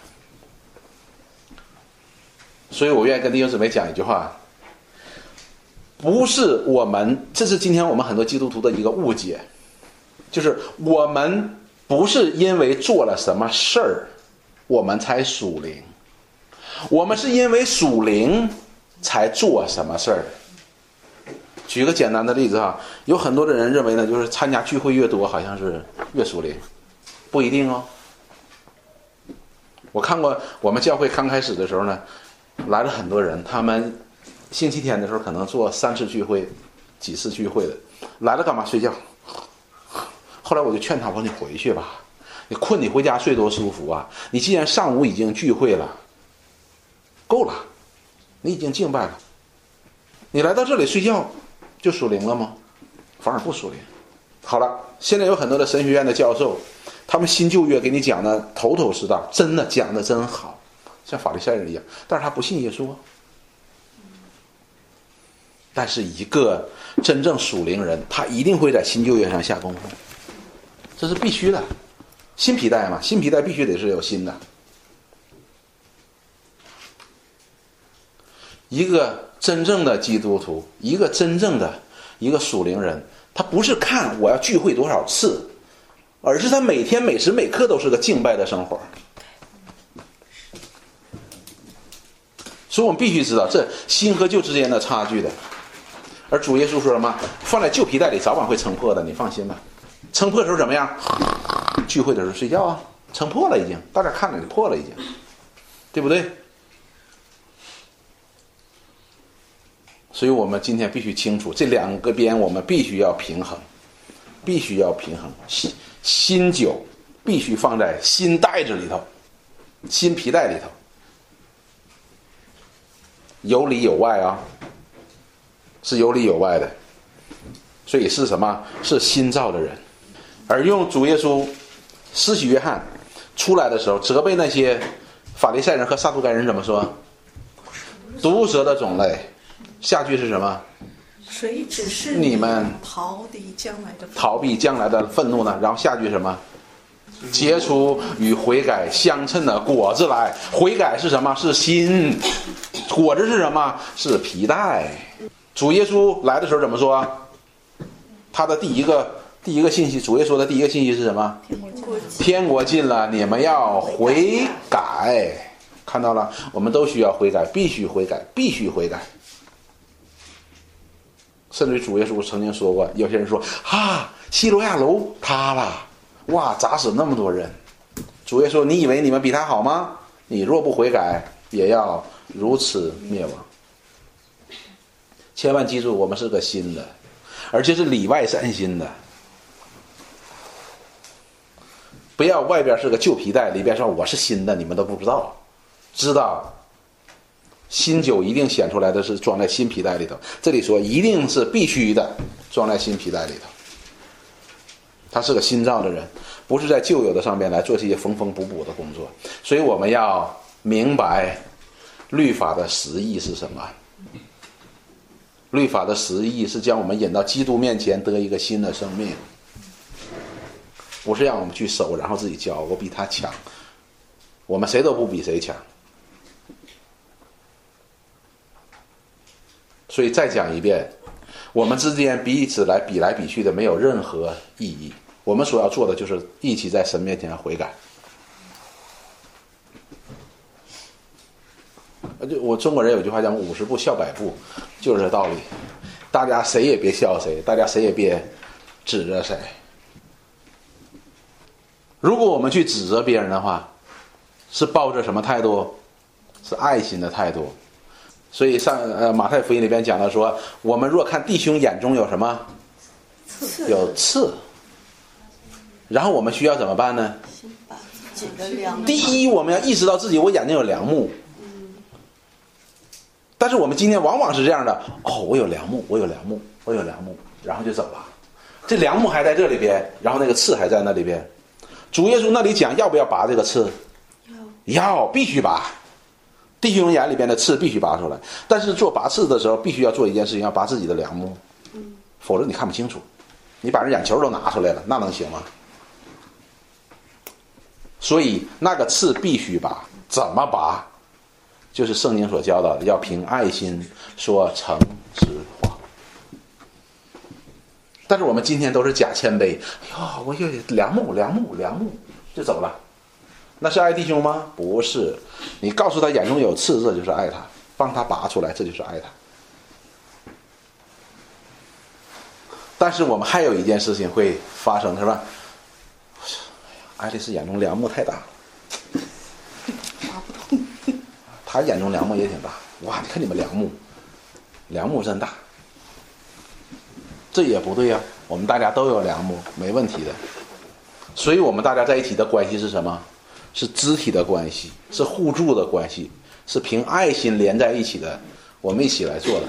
所以我愿意跟弟兄姊妹讲一句话，不是我们，这是今天我们很多基督徒的一个误解，就是我们不是因为做了什么事儿我们才属灵，我们是因为属灵才做什么事儿。举个简单的例子哈，有很多的人认为呢，就是参加聚会越多好像是越属灵，不一定哦。我看过我们教会刚开始的时候呢，来了很多人，他们星期天的时候可能做三次聚会几次聚会的，来了干嘛？睡觉。后来我就劝他，我说你回去吧，你困你回家睡多舒服啊，你既然上午已经聚会了，够了，你已经敬拜了，你来到这里睡觉就属灵了吗？反而不属灵。好了，现在有很多的神学院的教授，他们新旧约给你讲的头头是道，真的讲的真好，像法利赛人一样，但是他不信耶稣。但是一个真正属灵人，他一定会在新旧约上下功夫。 这是必须的。新皮带嘛，新皮带必须得是有新的。一个真正的基督徒，一个真正的一个属灵人，他不是看我要聚会多少次，而是他每天每时每刻都是个敬拜的生活。所以我们必须知道这新和旧之间的差距的。而主耶稣说什么？放在旧皮带里早晚会撑破的，你放心吧。撑破的时候怎么样？聚会的时候睡觉啊，撑破了已经，大家看着你破了已经，对不对？所以我们今天必须清楚，这两个边我们必须要平衡，必须要平衡。新新酒必须放在新袋子里头，新皮带里头，有里有外啊，是有里有外的。所以是什么？是新造的人。而用主耶稣施洗约翰出来的时候责备那些法利赛人和撒都该人怎么说？毒蛇的种类。下句是什么？ 谁只是你们逃避将来的逃避将来的愤怒呢？然后下句什么？结出与悔改相称的果子来。悔改是什么？是心。果子是什么？是皮带。主耶稣来的时候怎么说？他的第一个第一个信息，主耶稣的第一个信息是什么？天国近了，你们要悔改。看到了，我们都需要悔改，必须悔改，必须悔改。甚至于主耶稣曾经说过，有些人说啊，西罗亚楼塌了，哇，砸死那么多人。主耶稣说，你以为你们比他好吗？你若不悔改，也要如此灭亡。千万记住，我们是个新的，而且是里外三新的。不要外边是个旧皮带，里边说我是新的，你们都不知道。知道新酒一定显出来的是装在新皮带里头，这里说一定是必须的装在新皮带里头。他是个新造的人，不是在旧有的上面来做这些缝缝补补的工作。所以我们要明白律法的实意是什么。律法的实意是将我们引到基督面前，得一个新的生命，不是让我们去守然后自己骄傲，我比他强。我们谁都不比谁强。所以再讲一遍，我们之间彼此来比来比去的没有任何意义。我们所要做的就是一起在神面前悔改。就我中国人有句话讲五十步笑百步，就是这道理。大家谁也别笑谁，大家谁也别指着谁。如果我们去指责别人的话，是抱着什么态度？是爱心的态度。所以上呃马太福音里边讲到说，我们若看弟兄眼中有什么？ 刺有刺。然后我们需要怎么办呢？第一，我们要意识到自己我眼睛有梁木。但是我们今天往往是这样的，哦，我有梁木，我有梁木，我有梁木，然后就走了。这梁木还在这里边，然后那个刺还在那里边。主耶稣那里讲要不要拔这个刺？要，要，必须拔。弟兄眼里边的刺必须拔出来。但是做拔刺的时候，必须要做一件事情，要拔自己的梁木，否则你看不清楚。你把人眼球都拿出来了，那能行吗？所以那个刺必须拔，怎么拔？就是圣经所教导的，要凭爱心说诚实话。但是我们今天都是假谦卑，哎呦，我有梁木，梁木，梁木，就走了。那是爱弟兄吗？不是。你告诉他眼中有刺，这就是爱他；帮他拔出来，这就是爱他。但是我们还有一件事情会发生，是吧？爱丽丝眼中梁木太大了，拔不动。他眼中梁木也挺大，哇！你看你们梁木，梁木真大。这也不对呀、啊，我们大家都有梁木，没问题的。所以我们大家在一起的关系是什么？是肢体的关系，是互助的关系，是凭爱心连在一起的，我们一起来做的。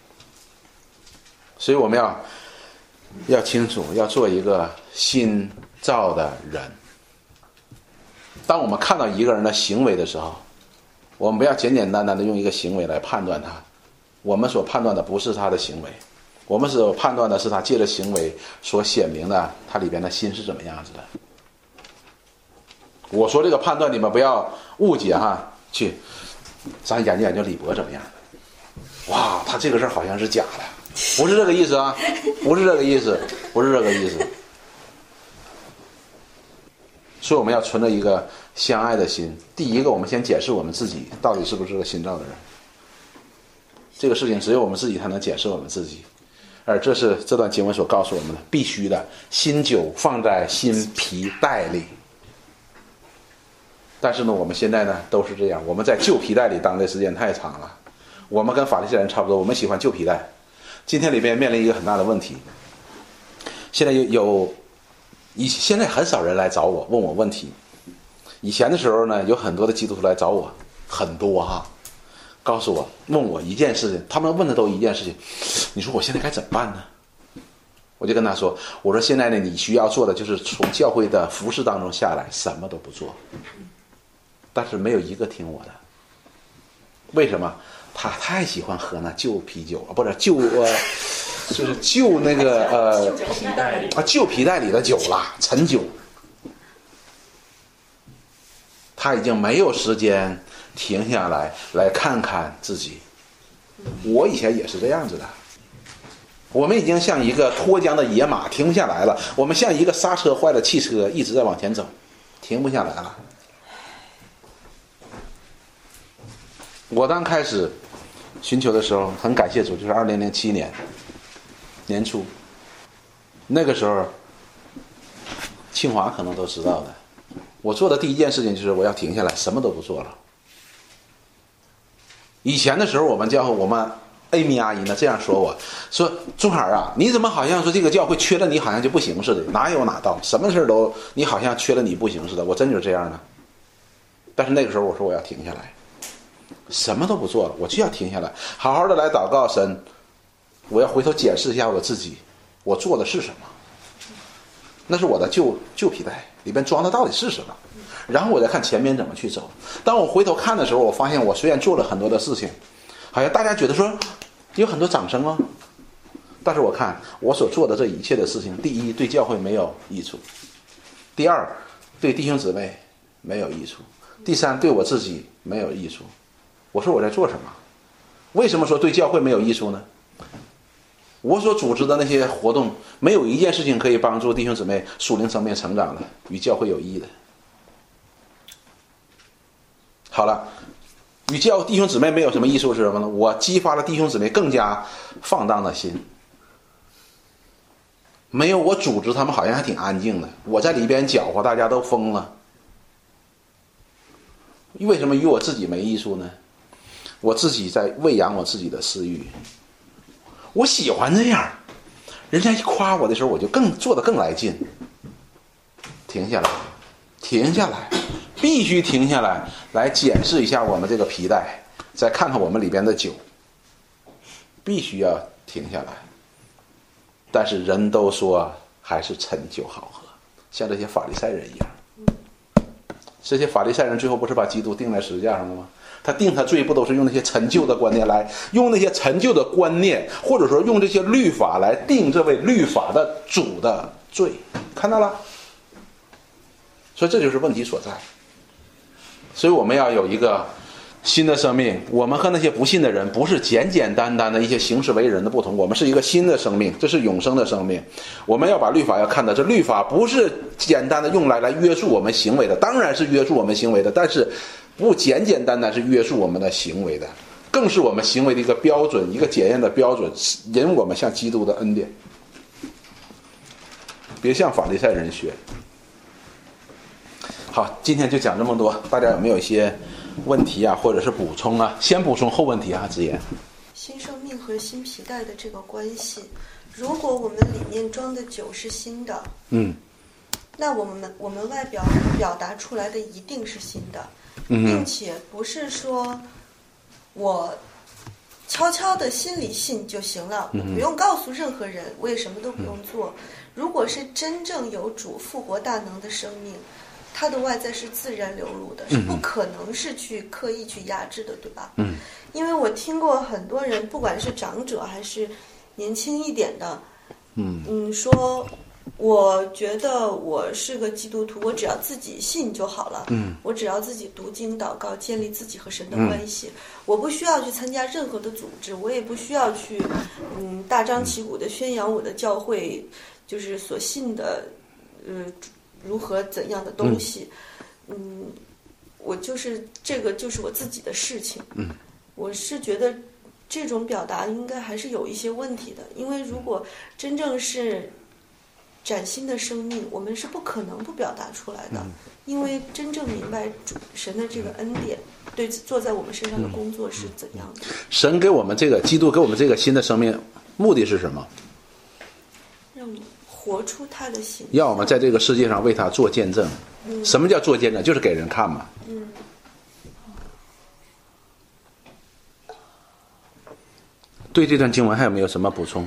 所以我们要要清楚，要做一个新造的人。当我们看到一个人的行为的时候，我们不要简简单单的用一个行为来判断他，我们所判断的不是他的行为， 我们所判断的是他借着行为所显明的他里边的心是怎么样子的。我说这个判断你们不要误解哈，去咱研究研究李博怎么样。哇，他这个事儿好像是假的，不是这个意思啊，不是这个意思，不是这个意思。所以我们要存着一个相爱的心。第一个，我们先检视我们自己到底是不是个信道的人。这个事情只有我们自己才能检视我们自己，而这是这段经文所告诉我们的，必须的。新酒放在新皮袋里。但是呢，我们现在呢都是这样，我们在旧皮袋里当的时间太长了。我们跟法利赛人差不多，我们喜欢旧皮袋。今天里边面临一个很大的问题，现在有有，以现在很少人来找我问我问题。以前的时候呢，有很多的基督徒来找我，很多哈，告诉我问我一件事情，他们问的都一件事情，你说我现在该怎么办呢？我就跟他说，我说现在呢，你需要做的就是从教会的服事当中下来，什么都不做。但是没有一个听我的，为什么？他太喜欢喝那旧啤酒了，不是旧呃，就是旧那个呃皮袋里啊旧皮袋里的酒啦，陈酒。他已经没有时间停下来来看看自己。我以前也是这样子的，我们已经像一个脱缰的野马，停不下来了。我们像一个刹车坏的汽车，一直在往前走，停不下来了。我刚开始寻求的时候，很感谢主，就是二零零七年年初，那个时候清华可能都知道的，我做的第一件事情就是我要停下来，什么都不做了。以前的时候，我们教我们 Amy 阿姨呢这样说我说：“钟海啊，你怎么好像说这个教会缺了你好像就不行似的？哪有哪到，什么事都你好像缺了你不行似的。”我真就是这样的。但是那个时候我说我要停下来。什么都不做了，我就要停下来，好好的来祷告神。我要回头检视一下我自己，我做的是什么？那是我的旧旧皮袋里边装的到底是什么？然后我再看前面怎么去走。当我回头看的时候，我发现我虽然做了很多的事情，好像大家觉得说有很多掌声哦，但是我看我所做的这一切的事情，第一对教会没有益处，第二对弟兄姊妹没有益处，第三对我自己没有益处。我说我在做什么？为什么说对教会没有益处呢？我所组织的那些活动，没有一件事情可以帮助弟兄姊妹属灵层面成长的，与教会有益的。好了，与教弟兄姊妹没有什么益处是什么呢？我激发了弟兄姊妹更加放荡的心。没有我组织他们，好像还挺安静的。我在里边搅和，大家都疯了。为什么与我自己没益处呢？我自己在喂养我自己的私欲，我喜欢这样，人家一夸我的时候，我就更做得更来劲。停下来，停下来，必须停下来，来检视一下我们这个皮带，再看看我们里边的酒，必须要停下来。但是人都说还是陈酒好喝，像这些法利赛人一样。这些法利赛人最后不是把基督钉在十字架上了吗？他定他罪不都是用那些陈旧的观念来，用那些陈旧的观念，或者说用这些律法来定这位律法的主的罪，看到了？所以这就是问题所在。所以我们要有一个新的生命，我们和那些不信的人不是简简单单的一些行事为人的不同，我们是一个新的生命，这是永生的生命。我们要把律法要看到，这律法不是简单的用来来约束我们行为的，当然是约束我们行为的，但是不简简单单是约束我们的行为的，更是我们行为的一个标准，一个检验的标准，引我们向基督的恩典。别向法利赛人学。好，今天就讲这么多，大家有没有一些问题啊，或者是补充啊？先补充后问题啊，子言。 新生命和新皮带的这个关系，如果我们里面装的酒是新的， 嗯， 那我们我们外表表达出来的一定是新的， 嗯， 并且不是说我悄悄的心里信就行了，我不用告诉任何人，我也什么都不用做。如果是真正有主复活大能的生命，它的外在是自然流露的，是不可能是去刻意去压制的，对吧？ 嗯， 因为我听过很多人，不管是长者还是年轻一点的， 嗯嗯，说我觉得我是个基督徒，我只要自己信就好了。 嗯， 我只要自己读经祷告，建立自己和神的关系，嗯、我不需要去参加任何的组织，我也不需要去嗯大张旗鼓的宣扬我的教会就是所信的呃如何怎样的东西。嗯，嗯我就是这个就是我自己的事情。 嗯， 我是觉得这种表达应该还是有一些问题的，因为如果真正是崭新的生命，我们是不可能不表达出来的， 嗯、 因为真正明白主神的这个恩典对做在我们身上的工作是怎样的。 神给我们这个基督给我们这个新的生命，目的是什么？ 让我们活出他的形象， 要我们在这个世界上为他做见证。 嗯、 什么叫做见证？就是给人看嘛。 嗯。 对这段经文还有没有什么补充？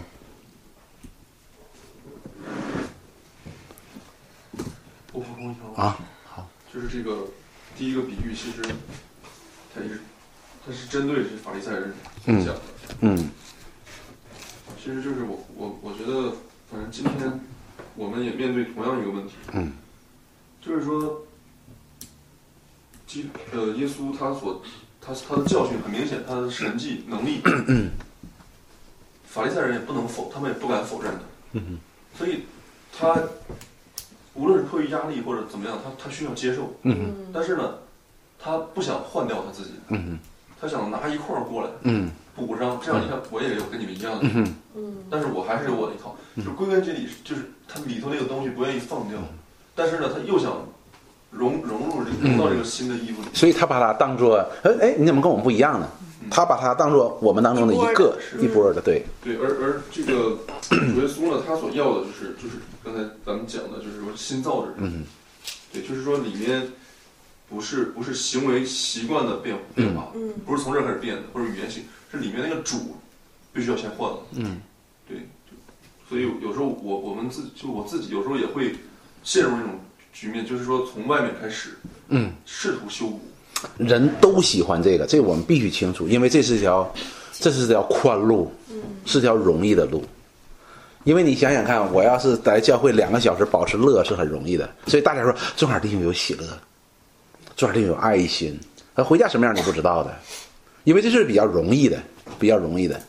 我补充一条啊，好， 就是这个第一个比喻，其实它也是它是针对这法利赛人讲的。 嗯。嗯其实就是我我我觉得，反正今天我们也面对同样一个问题。 嗯。 就是说，基呃耶稣他所他他的教训很明显，他的神迹能力。 嗯。 法利赛人也不能否，他们也不敢否认的。 嗯， 所以他无论是迫于压力或者怎么样，他他需要接受。 嗯， 但是呢，他不想换掉他自己。 嗯， 他想拿一块儿过来。 嗯， 补上，这样你看我也有跟你们一样的。 嗯嗯， 但是我还是有我的一套，就是归根结底就是他里头那个东西不愿意放掉，但是呢，他又想融融入融到这个新的衣服里。 所以他把它当做，哎，你怎么跟我们不一样呢？他把它当作我们当中的一个一波的，对对，而而这个主耶稣呢，他所要的就是就是刚才咱们讲的，就是说新造的人， 嗯， 对，就是说里面不是不是行为习惯的变变化， 嗯， 不是从这儿开始变的，或者语言性，是里面那个主必须要先换了， 嗯， 对，所以有时候我我们自就我自己有时候也会陷入那种局面，就是说从外面开始， 嗯， 试图修补。 人都喜欢这个，这个我们必须清楚，因为这是条，这是条宽路，是条容易的路。因为你想想看，我要是来教会两个小时保持乐是很容易的，所以大家说中海弟兄有喜乐，中海弟兄有爱心，他回家什么样你不知道的，因为这是比较容易的，比较容易的。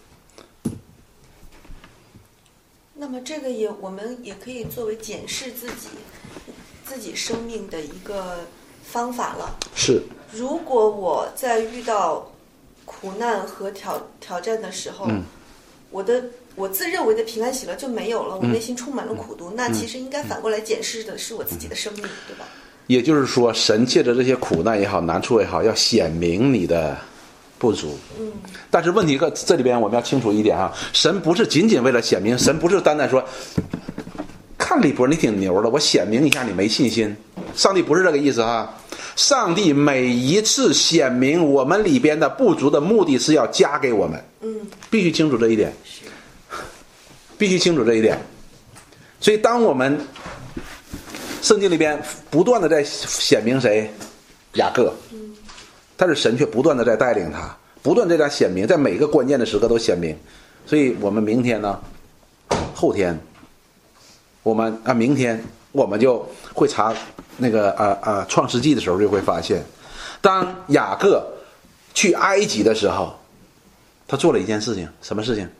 那么这个也我们也可以作为检视自己自己生命的一个方法了。 是。 如果我在遇到苦难和挑挑战的时候， 嗯、 我的我自认为的平安喜乐就没有了，我内心充满了苦毒，嗯、那其实应该反过来检视的是我自己的生命，嗯、对吧？ 也就是说，神借着这些苦难也好，难处也好，要显明你的不足。 嗯。 但是问题个这里边我们要清楚一点啊，神不是仅仅为了显明，神不是单单说，看李博你挺牛的，我显明一下你没信心。上帝不是这个意思哈。上帝每一次显明我们里边的不足的目的是要加给我们， 嗯， 必须清楚这一点，必须清楚这一点。所以当我们圣经里边不断的在显明谁，雅各，但是神却不断的在带领他，不断地在显明，在每个关键的时刻都显明。所以我们明天呢，后天，我们啊明天我们就会查。那个呃呃，创世纪的时候就会发现，当雅各去埃及的时候，他做了一件事情，什么事情？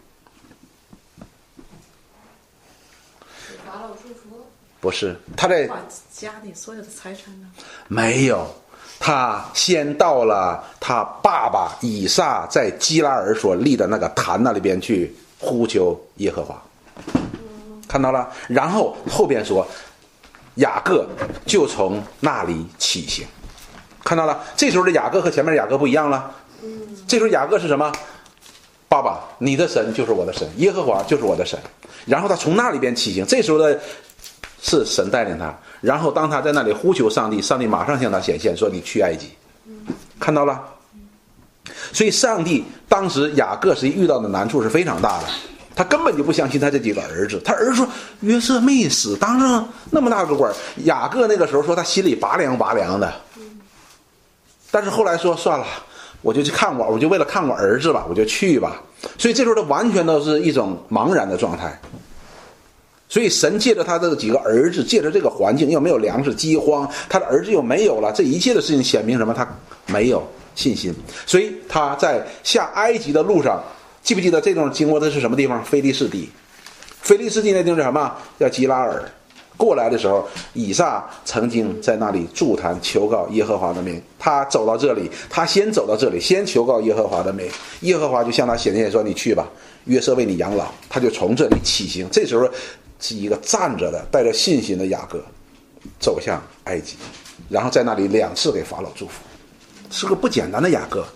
法老祝福？ 不是，他在把家里所有的财产呢？ 没有，他先到了他爸爸以撒在基拉尔所立的那个坛那里边去呼求耶和华，看到了，然后后边说。雅各就从那里起行，看到了。这时候的雅各和前面的雅各不一样了。这时候雅各是什么？爸爸，你的神就是我的神，耶和华就是我的神。然后他从那里边起行，这时候的是神带领他。然后当他在那里呼求上帝，上帝马上向他显现，说你去埃及。看到了。所以上帝当时雅各实际遇到的难处是非常大的。他根本就不相信他这几个儿子，他儿子说约瑟没死，当上那么大个官。雅各那个时候说他心里拔凉拔凉的，但是后来说算了， 我就去看我，我就为了看我儿子吧，我就去吧。所以这时候他完全都是一种茫然的状态。所以神借着他这几个儿子，借着这个环境，又没有粮食，饥荒，他的儿子又没有了，这一切的事情显明什么？他没有信心。所以他在下埃及的路上，记不记得这种经过的是什么地方？非利士地。非利士地那地方是什么？叫基拉尔。过来的时候，以撒曾经在那里筑坛求告耶和华的名。他走到这里，他先走到这里，先求告耶和华的名。耶和华就向他显现说：“你去吧，约瑟为你养老。”他就从这里起行。这时候是一个站着的、带着信心的雅各，走向埃及，然后在那里两次给法老祝福，是个不简单的雅各。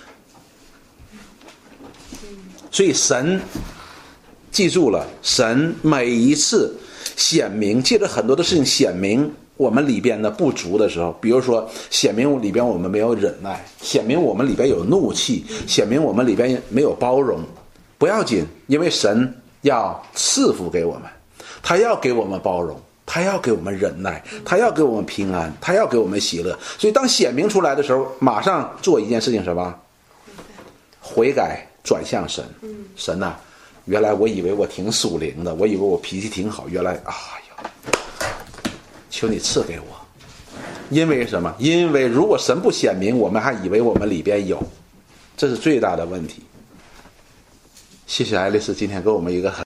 所以神记住了，神每一次显明，借着很多的事情显明我们里边的不足的时候，比如说显明里边我们没有忍耐，显明我们里边有怒气，显明我们里边没有包容，不要紧，因为神要赐福给我们，他要给我们包容，他要给我们忍耐，他要给我们平安，他要给我们喜乐。所以当显明出来的时候，马上做一件事情，什么？悔改，转向神。神呐、啊，原来我以为我挺属灵的，我以为我脾气挺好，原来哎呀，求你赐给我。因为什么？因为如果神不显明，我们还以为我们里边有，这是最大的问题。谢谢爱丽丝今天给我们一个很